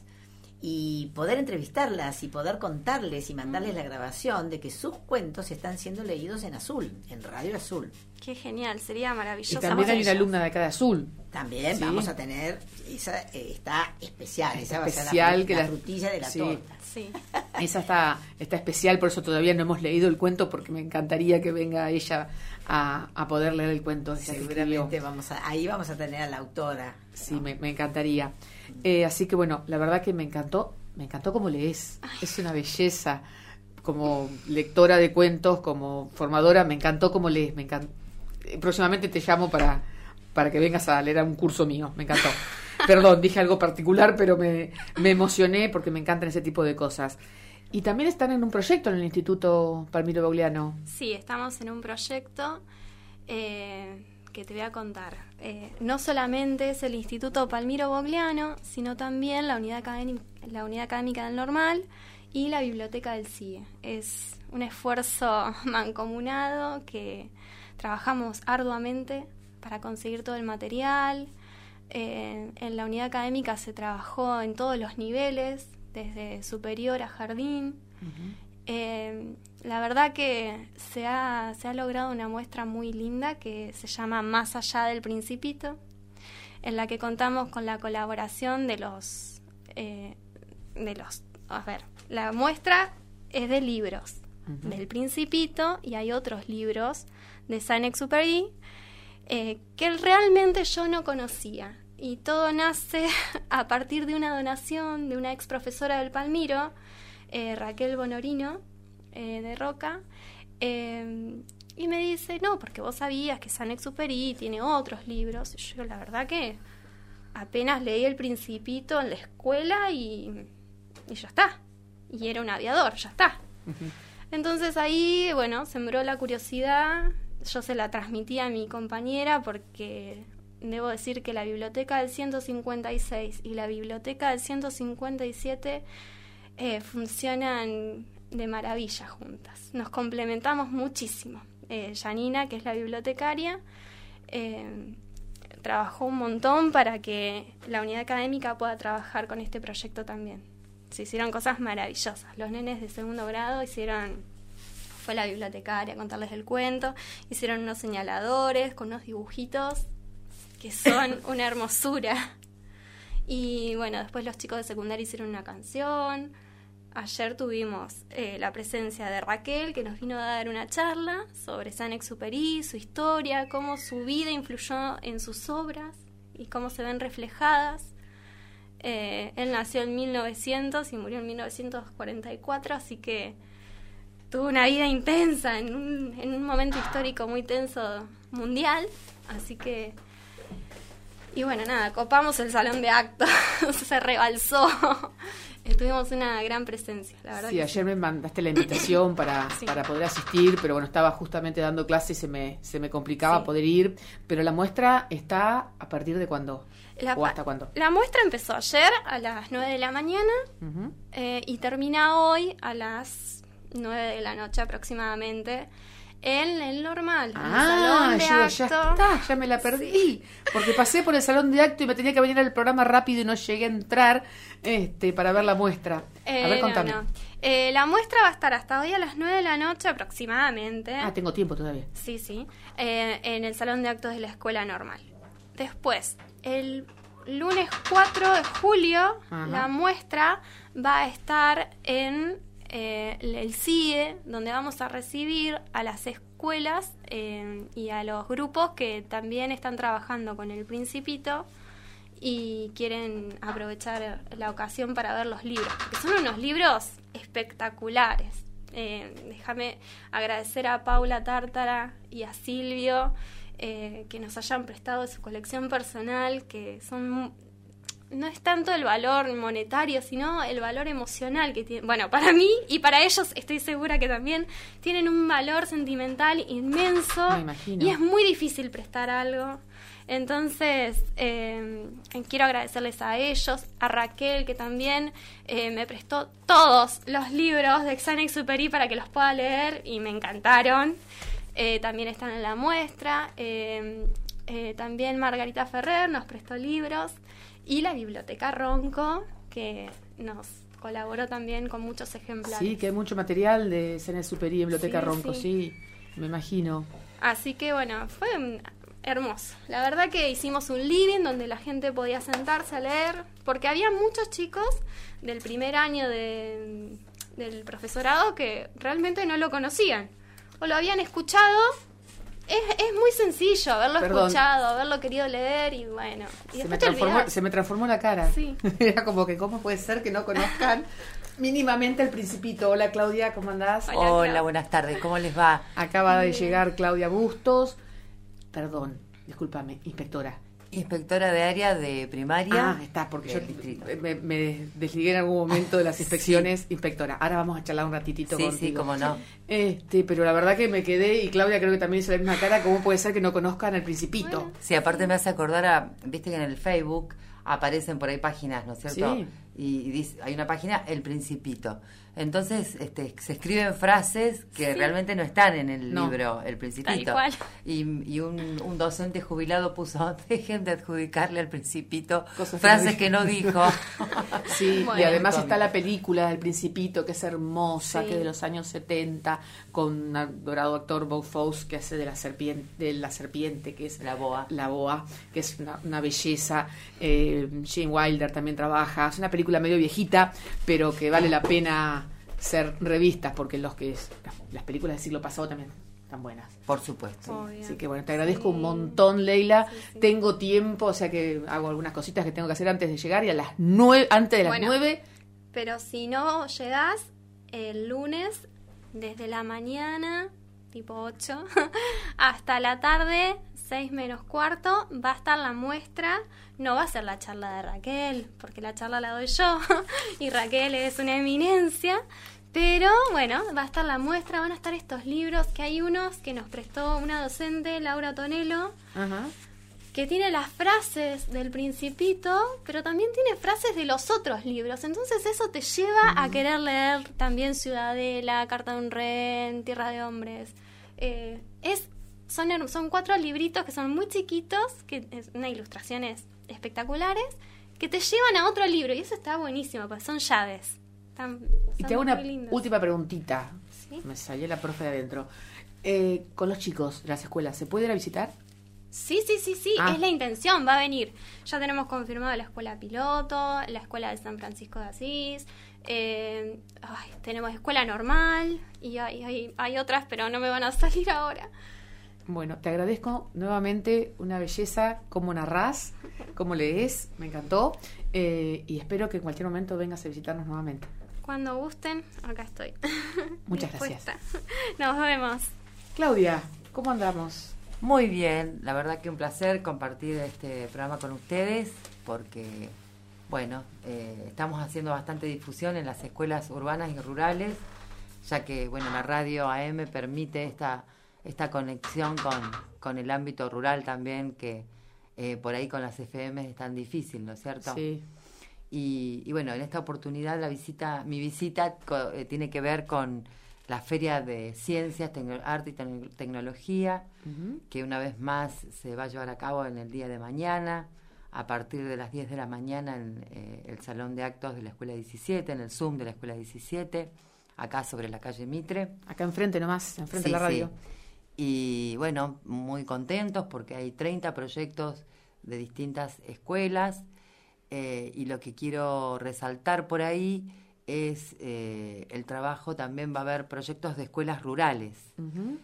y poder entrevistarlas y poder contarles y mandarles la grabación de que sus cuentos están siendo leídos en Azul, en Radio Azul. Qué genial, sería maravilloso. Y también hay una alumna de acá de Azul. También ¿Sí? vamos a tener, esa eh, está especial, esa va a ser Especial la, que la la- frutilla de la sí. torta. Sí. Esa está, está especial, por eso todavía no hemos leído el cuento, porque me encantaría que venga ella a, a poder leer el cuento. Ella que Seguramente escribió. vamos a, ahí vamos a tener a la autora. Sí, me, me encantaría. Eh, así que bueno, la verdad que me encantó, me encantó cómo lees. Es una belleza. Como lectora de cuentos, como formadora, me encantó cómo lees. Me encant... eh, Próximamente te llamo para, para que vengas a leer a un curso mío. Me encantó. Perdón, dije algo particular, pero me, me emocioné porque me encantan ese tipo de cosas. Y también están en un proyecto en el Instituto Palmiro Bogliano. Sí, estamos en un proyecto eh, que te voy a contar. Eh, no solamente es el Instituto Palmiro Bogliano, sino también la Unidad Académica, la Unidad Académica del Normal y la Biblioteca del C I E. Es un esfuerzo mancomunado que trabajamos arduamente para conseguir todo el material. Eh, en la unidad académica se trabajó en todos los niveles, desde superior a jardín. Uh-huh. Eh, la verdad que se ha, se ha logrado una muestra muy linda que se llama Más allá del Principito, en la que contamos con la colaboración de los... Eh, de los a ver, la muestra es de libros, uh-huh. del Principito, y hay otros libros de Saint-Exupéry eh, que realmente yo no conocía. Y todo nace a partir de una donación de una ex profesora del Palmiro, eh, Raquel Bonorino, eh, de Roca, eh, y me dice, no, porque vos sabías que Saint-Exupéry tiene otros libros. Y yo, la verdad que apenas leí El Principito en la escuela y, y ya está. Y era un aviador, ya está. Uh-huh. Entonces ahí, bueno, sembró la curiosidad. Yo se la transmití a mi compañera porque... Debo decir que la biblioteca del ciento cincuenta y seis y la biblioteca del ciento cincuenta y siete eh, funcionan de maravilla juntas. Nos complementamos muchísimo. Eh, Janina, que es la bibliotecaria, eh, trabajó un montón para que la unidad académica pueda trabajar con este proyecto también. Se hicieron cosas maravillosas. Los nenes de segundo grado hicieron... Fue la bibliotecaria a contarles el cuento. Hicieron unos señaladores con unos dibujitos que son una hermosura. Y bueno, después los chicos de secundaria hicieron una canción. Ayer tuvimos eh, la presencia de Raquel, que nos vino a dar una charla sobre Saint-Exupéry, su historia, cómo su vida influyó en sus obras y cómo se ven reflejadas. Eh, él nació en mil novecientos y murió en mil novecientos cuarenta y cuatro, así que tuvo una vida intensa en un, en un momento histórico muy tenso mundial. Así que... Y bueno, nada, copamos el salón de actos, se rebalsó, tuvimos una gran presencia, la verdad. Sí, que ayer sí. me mandaste la invitación para, sí. para poder asistir, pero bueno, estaba justamente dando clases y se me, se me complicaba sí. poder ir, pero la muestra está ¿a partir de cuándo? La, ¿O hasta cuándo? La muestra empezó ayer a las nueve de la mañana uh-huh. eh, y termina hoy a las nueve de la noche aproximadamente. En el normal, ah, en el salón de yo, acto. Ya está, ya me la perdí. Sí. Porque pasé por el salón de acto y me tenía que venir al programa rápido y no llegué a entrar este, para ver la muestra. Eh, a ver, contame. No, no. Eh, la muestra va a estar hasta hoy a las nueve de la noche aproximadamente. Ah, tengo tiempo todavía. Sí, sí. Eh, en el salón de actos de la escuela normal. Después, el lunes cuatro de julio, ajá, la muestra va a estar en... Eh, el C I E, donde vamos a recibir a las escuelas eh, y a los grupos que también están trabajando con El Principito y quieren aprovechar la ocasión para ver los libros, porque son unos libros espectaculares. Eh, déjame agradecer a Paula Tártara y a Silvio eh, que nos hayan prestado su colección personal, que son... No es tanto el valor monetario, sino el valor emocional que tiene. Bueno, para mí y para ellos estoy segura que también tienen un valor sentimental inmenso. Me imagino. Y es muy difícil prestar algo. Entonces, eh, quiero agradecerles a ellos, a Raquel, que también eh, me prestó todos los libros de Saint-Exupéry para que los pueda leer y me encantaron. Eh, también están en la muestra. Eh, eh, también Margarita Ferrer nos prestó libros. y la Biblioteca Ronco, que nos colaboró también con muchos ejemplares. Sí, que hay mucho material de Saint Exupéry en Biblioteca Sí, Ronco, sí. sí, me imagino. Así que bueno, fue un- hermoso. La verdad que hicimos un living donde la gente podía sentarse a leer, porque había muchos chicos del primer año de, del profesorado que realmente no lo conocían o lo habían escuchado. Es, es muy sencillo haberlo Perdón. escuchado, haberlo querido leer y bueno. Y Se me, después te transformó, olvidás. se me transformó la cara. Sí. Era como que, ¿cómo puede ser que no conozcan mínimamente El Principito? Hola, Claudia, ¿cómo andás? Hola, Hola buenas tardes, ¿cómo les va? Acaba de llegar Claudia Bustos. Perdón, discúlpame, inspectora. Inspectora de área de primaria. Ah, está, porque yo del distrito. me, me desligué en algún momento de las inspecciones. Inspectora, ahora vamos a charlar un ratitito Sí, contigo. sí, cómo no. Este, pero la verdad que me quedé, y Claudia creo que también hizo la misma cara, ¿cómo puede ser que no conozcan El Principito? Sí, aparte me hace acordar a, viste que en el Facebook aparecen por ahí páginas, ¿no es cierto? Sí. Y, y dice, hay una página, El Principito. Entonces, este, se escriben frases que Sí. realmente no están en el No. libro El Principito. Tal cual. Y, y un, un docente jubilado puso, dejen de adjudicarle al Principito Cosas que frases no que no dijo. Sí, Bueno. y además Cómico. está la película del Principito, que es hermosa, Sí. que es de los años setenta, con un adorado actor, Bob Fosse, que hace de la serpiente, de la serpiente, que es La boa. La boa, que es una, una belleza. Eh, Gene Wilder también trabaja. Es una película medio viejita, pero que vale la pena ser revistas, porque los que es, las películas del siglo pasado también están buenas. Por supuesto. Obvio. Así que bueno, te agradezco Sí. un montón, Leila. Sí, sí. Tengo tiempo, o sea que hago algunas cositas que tengo que hacer antes de llegar, y a las nueve, antes de las Bueno. nueve, Pero si no llegás el lunes, desde la mañana, tipo ocho, hasta la tarde, seis menos cuarto, va a estar la muestra. No va a ser la charla de Raquel, porque la charla la doy yo, y Raquel es una eminencia. Pero bueno, va a estar la muestra, van a estar estos libros, que hay unos que nos prestó una docente, Laura Tonelo, ajá, que tiene las frases del Principito, pero también tiene frases de los otros libros. Entonces eso te lleva a querer leer también Ciudadela, Carta de un Rehén, Tierra de Hombres. Eh, es son, her- son cuatro libritos que son muy chiquitos, que es unas ilustraciones espectaculares, que te llevan a otro libro. Y eso está buenísimo, porque son llaves. Están, y son te hago una muy lindos. última preguntita. ¿Sí? Me salió la profe de adentro. Eh, con los chicos de las escuelas, ¿se puede ir a visitar? Sí, sí, sí, sí, Ah. es la intención, va a venir. Ya tenemos confirmado la escuela piloto, la escuela de San Francisco de Asís, eh, ay, tenemos escuela normal y hay, hay, hay otras, pero no me van a salir ahora. Bueno, te agradezco nuevamente, una belleza, cómo narrás, cómo lees, me encantó, eh, y espero que en cualquier momento vengas a visitarnos nuevamente. Cuando gusten, acá estoy. Muchas Dispuesta. Nos vemos. Claudia, ¿cómo andamos? Muy bien, la verdad que un placer compartir este programa con ustedes, porque, bueno, eh, estamos haciendo bastante difusión en las escuelas urbanas y rurales, ya que, bueno, la radio A M permite esta, esta conexión con, con el ámbito rural también, que eh, por ahí con las F M es tan difícil, ¿no es cierto? Sí. Y, y bueno, en esta oportunidad la visita, mi visita co- eh, tiene que ver con la Feria de Ciencias, Tecno- Arte y Tec- Tecnología, Ujú. que una vez más se va a llevar a cabo en el día de mañana, a partir de las diez de la mañana en eh, el Salón de Actos de la Escuela diecisiete, en el Zoom de la Escuela diecisiete, acá sobre la calle Mitre. Acá enfrente nomás, enfrente Sí, de la radio. sí. Y bueno, muy contentos porque hay treinta proyectos de distintas escuelas, eh, y lo que quiero resaltar por ahí es eh, el trabajo, también va a haber proyectos de escuelas rurales. Ujú.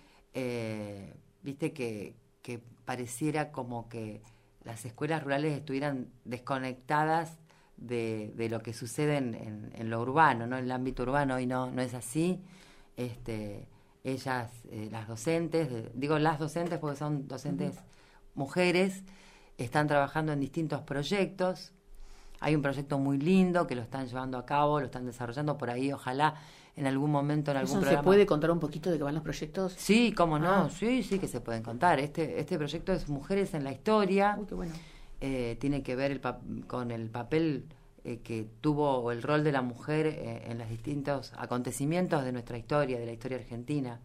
Eh, viste que, que pareciera como que las escuelas rurales estuvieran desconectadas de, de lo que sucede en, en, en lo urbano, ¿no? En el ámbito urbano, y no, no es así. Este, ellas, eh, las docentes, eh, digo las docentes porque son docentes Ujú. mujeres, están trabajando en distintos proyectos. Hay un proyecto muy lindo que lo están llevando a cabo, lo están desarrollando por ahí, ojalá en algún momento, en algún ¿Eso programa. se puede contar un poquito de qué van los proyectos? Sí, cómo no, Ah. sí, sí que se pueden contar. Este, este proyecto es Mujeres en la Historia. Uy, qué bueno. Eh, tiene que ver el pa- con el papel eh, que tuvo, o el rol de la mujer eh, en los distintos acontecimientos de nuestra historia, de la historia argentina.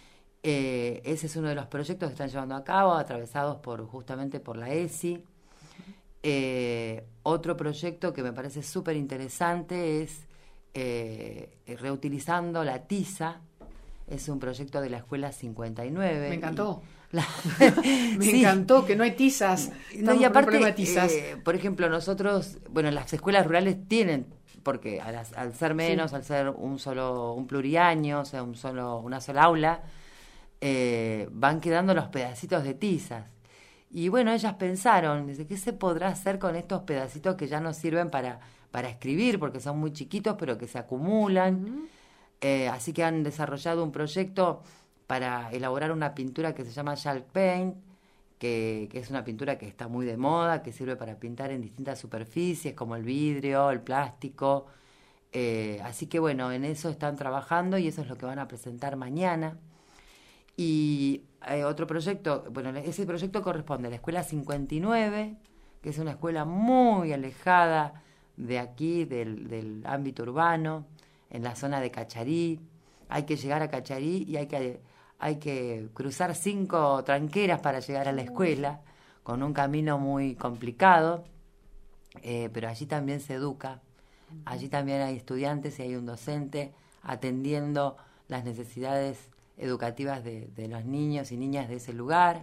Eh, ese es uno de los proyectos que están llevando a cabo, atravesados por justamente por la E S I. Eh, otro proyecto que me parece súper interesante es eh, reutilizando la tiza. Es un proyecto de la Escuela cincuenta y nueve. Me encantó. La... Me sí. encantó que no hay tizas. No, y aparte, de tizas. Eh, por ejemplo, nosotros, bueno, las escuelas rurales tienen, porque al, al ser menos, sí. al ser un solo, un pluriaño, o sea, un solo, una sola aula, eh, van quedando los pedacitos de tizas. Y bueno, ellas pensaron, dice, ¿qué se podrá hacer con estos pedacitos que ya no sirven para, para escribir, porque son muy chiquitos, pero que se acumulan? Uh-huh. Eh, así que han desarrollado un proyecto para elaborar una pintura que se llama Chalk Paint, que, que es una pintura que está muy de moda, que sirve para pintar en distintas superficies, como el vidrio, el plástico. Eh, así que bueno, en eso están trabajando y eso es lo que van a presentar mañana. Y eh, otro proyecto, bueno, ese proyecto corresponde a la Escuela cincuenta y nueve, que es una escuela muy alejada de aquí, del, del ámbito urbano, en la zona de Cacharí. Hay que llegar a Cacharí y hay que, hay que cruzar cinco tranqueras para llegar a la escuela, con un camino muy complicado, eh, pero allí también se educa, allí también hay estudiantes y hay un docente atendiendo las necesidades educativas de, de los niños y niñas de ese lugar,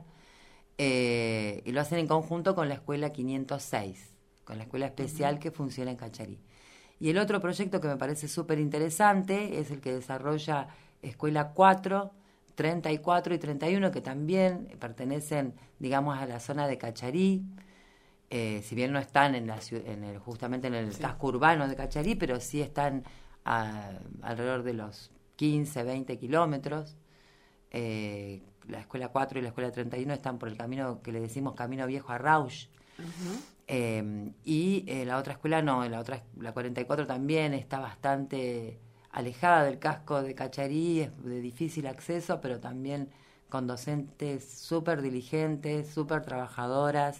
eh, y lo hacen en conjunto con la Escuela quinientos seis, con la escuela especial uh-huh. que funciona en Cacharí. Y el otro proyecto que me parece súper interesante es el que desarrolla Escuela cuatro, treinta y cuatro y treinta y uno, que también pertenecen, digamos, a la zona de Cacharí, eh, si bien no están en la, en el, justamente en el sí. casco urbano de Cacharí, pero sí están a, alrededor de los quince, veinte kilómetros. Eh, la Escuela cuatro y la Escuela treinta y uno están por el camino que le decimos Camino Viejo a Rauch. Uh-huh. Eh, y eh, la otra escuela no, la otra la cuarenta y cuatro también está bastante alejada del casco de Cacharí, es de difícil acceso, pero también con docentes súper diligentes, súper trabajadoras,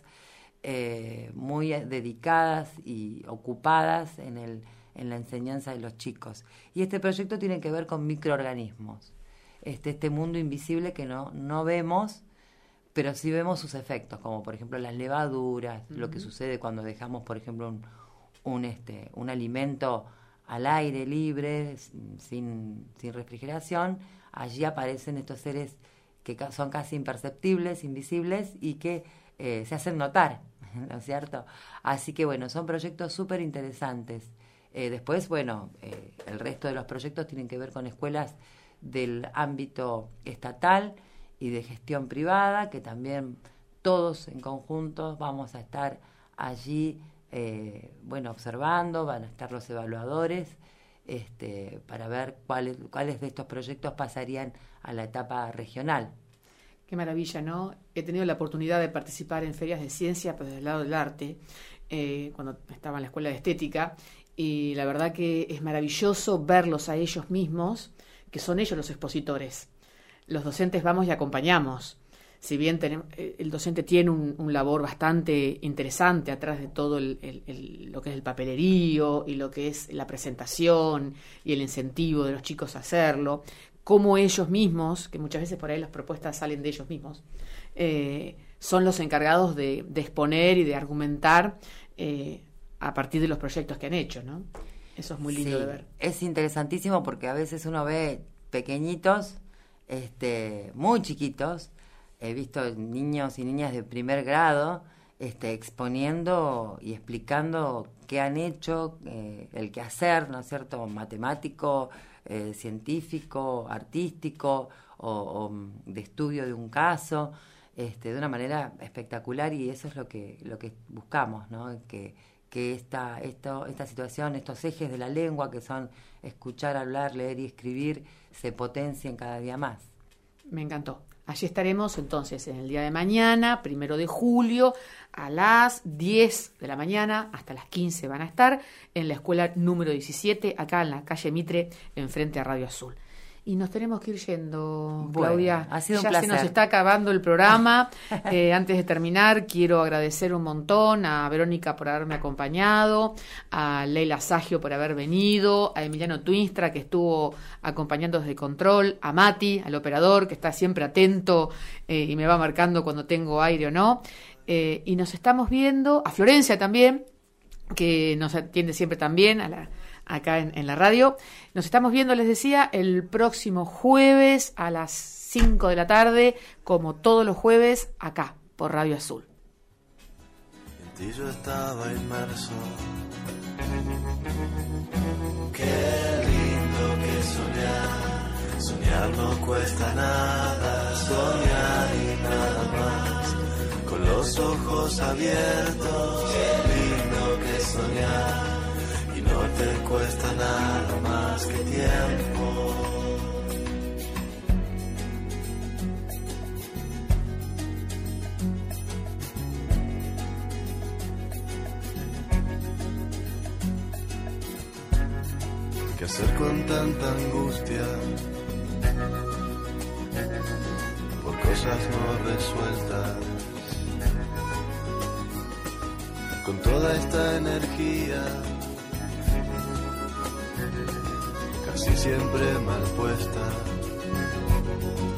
eh, muy dedicadas y ocupadas en, el, en la enseñanza de los chicos. Y este proyecto tiene que ver con microorganismos, este, este mundo invisible que no, no vemos, pero sí vemos sus efectos, como por ejemplo las levaduras, uh-huh. lo que sucede cuando dejamos, por ejemplo, un, un, este, un alimento al aire libre, sin, sin refrigeración. Allí aparecen estos seres que ca- son casi imperceptibles, invisibles, y que eh, se hacen notar, ¿no es cierto? Así que bueno, son proyectos súper interesantes. Eh, después, bueno, eh, el resto de los proyectos tienen que ver con escuelas del ámbito estatal y de gestión privada, que también todos en conjunto vamos a estar allí, eh, bueno, observando, van a estar los evaluadores, este, para ver cuáles, cuáles de estos proyectos pasarían a la etapa regional. Qué maravilla, ¿no? He tenido la oportunidad de participar en ferias de ciencia, pero del lado del arte, eh, cuando estaba en la escuela de estética, y la verdad que es maravilloso verlos a ellos mismos, que son ellos los expositores. Los docentes vamos y acompañamos. Si bien tenemos, el docente tiene un, un labor bastante interesante atrás de todo el, el, el, lo que es el papelerío y lo que es la presentación y el incentivo de los chicos a hacerlo, como ellos mismos, que muchas veces por ahí las propuestas salen de ellos mismos, eh, son los encargados de, de exponer y de argumentar eh, a partir de los proyectos que han hecho, ¿no? Eso es muy lindo sí, de ver. Es interesantísimo porque a veces uno ve pequeñitos, este, muy chiquitos. He visto niños y niñas de primer grado este, exponiendo y explicando qué han hecho, eh, el quehacer, ¿no es cierto?, matemático, eh, científico, artístico o, o de estudio de un caso, este, de una manera espectacular, y eso es lo que lo que buscamos, ¿no? Que, que esta, esto, esta situación, estos ejes de la lengua, que son escuchar, hablar, leer y escribir, se potencien cada día más. Me encantó. Allí estaremos entonces en el día de mañana, primero de julio, a las diez de la mañana hasta las quince van a estar en la escuela número diecisiete, acá en la calle Mitre, enfrente a Radio Azul. Y nos tenemos que ir yendo, bueno, Claudia. Ha sido un ya placer. se nos está acabando el programa. eh, antes de terminar, quiero agradecer un montón a Verónica por haberme acompañado, a Leila Sagio por haber venido, a Emiliano Twinstra, que estuvo acompañando desde Control, a Mati, al operador, que está siempre atento eh, y me va marcando cuando tengo aire o no. eh, y nos estamos viendo, a Florencia también, que nos atiende siempre también a la, acá en, en la radio. Nos estamos viendo, les decía, el próximo jueves a las cinco de la tarde, como todos los jueves, acá, por Radio Azul. En ti yo estaba inmerso. Qué lindo que soñar. Soñar no cuesta nada, soñar y nada más. Con los ojos abiertos, qué lindo que soñar. Y no te cuesta nada más que tiempo. ¿Qué hacer con tanta angustia? Por cosas no resueltas. Con toda esta energía, casi siempre mal puesta.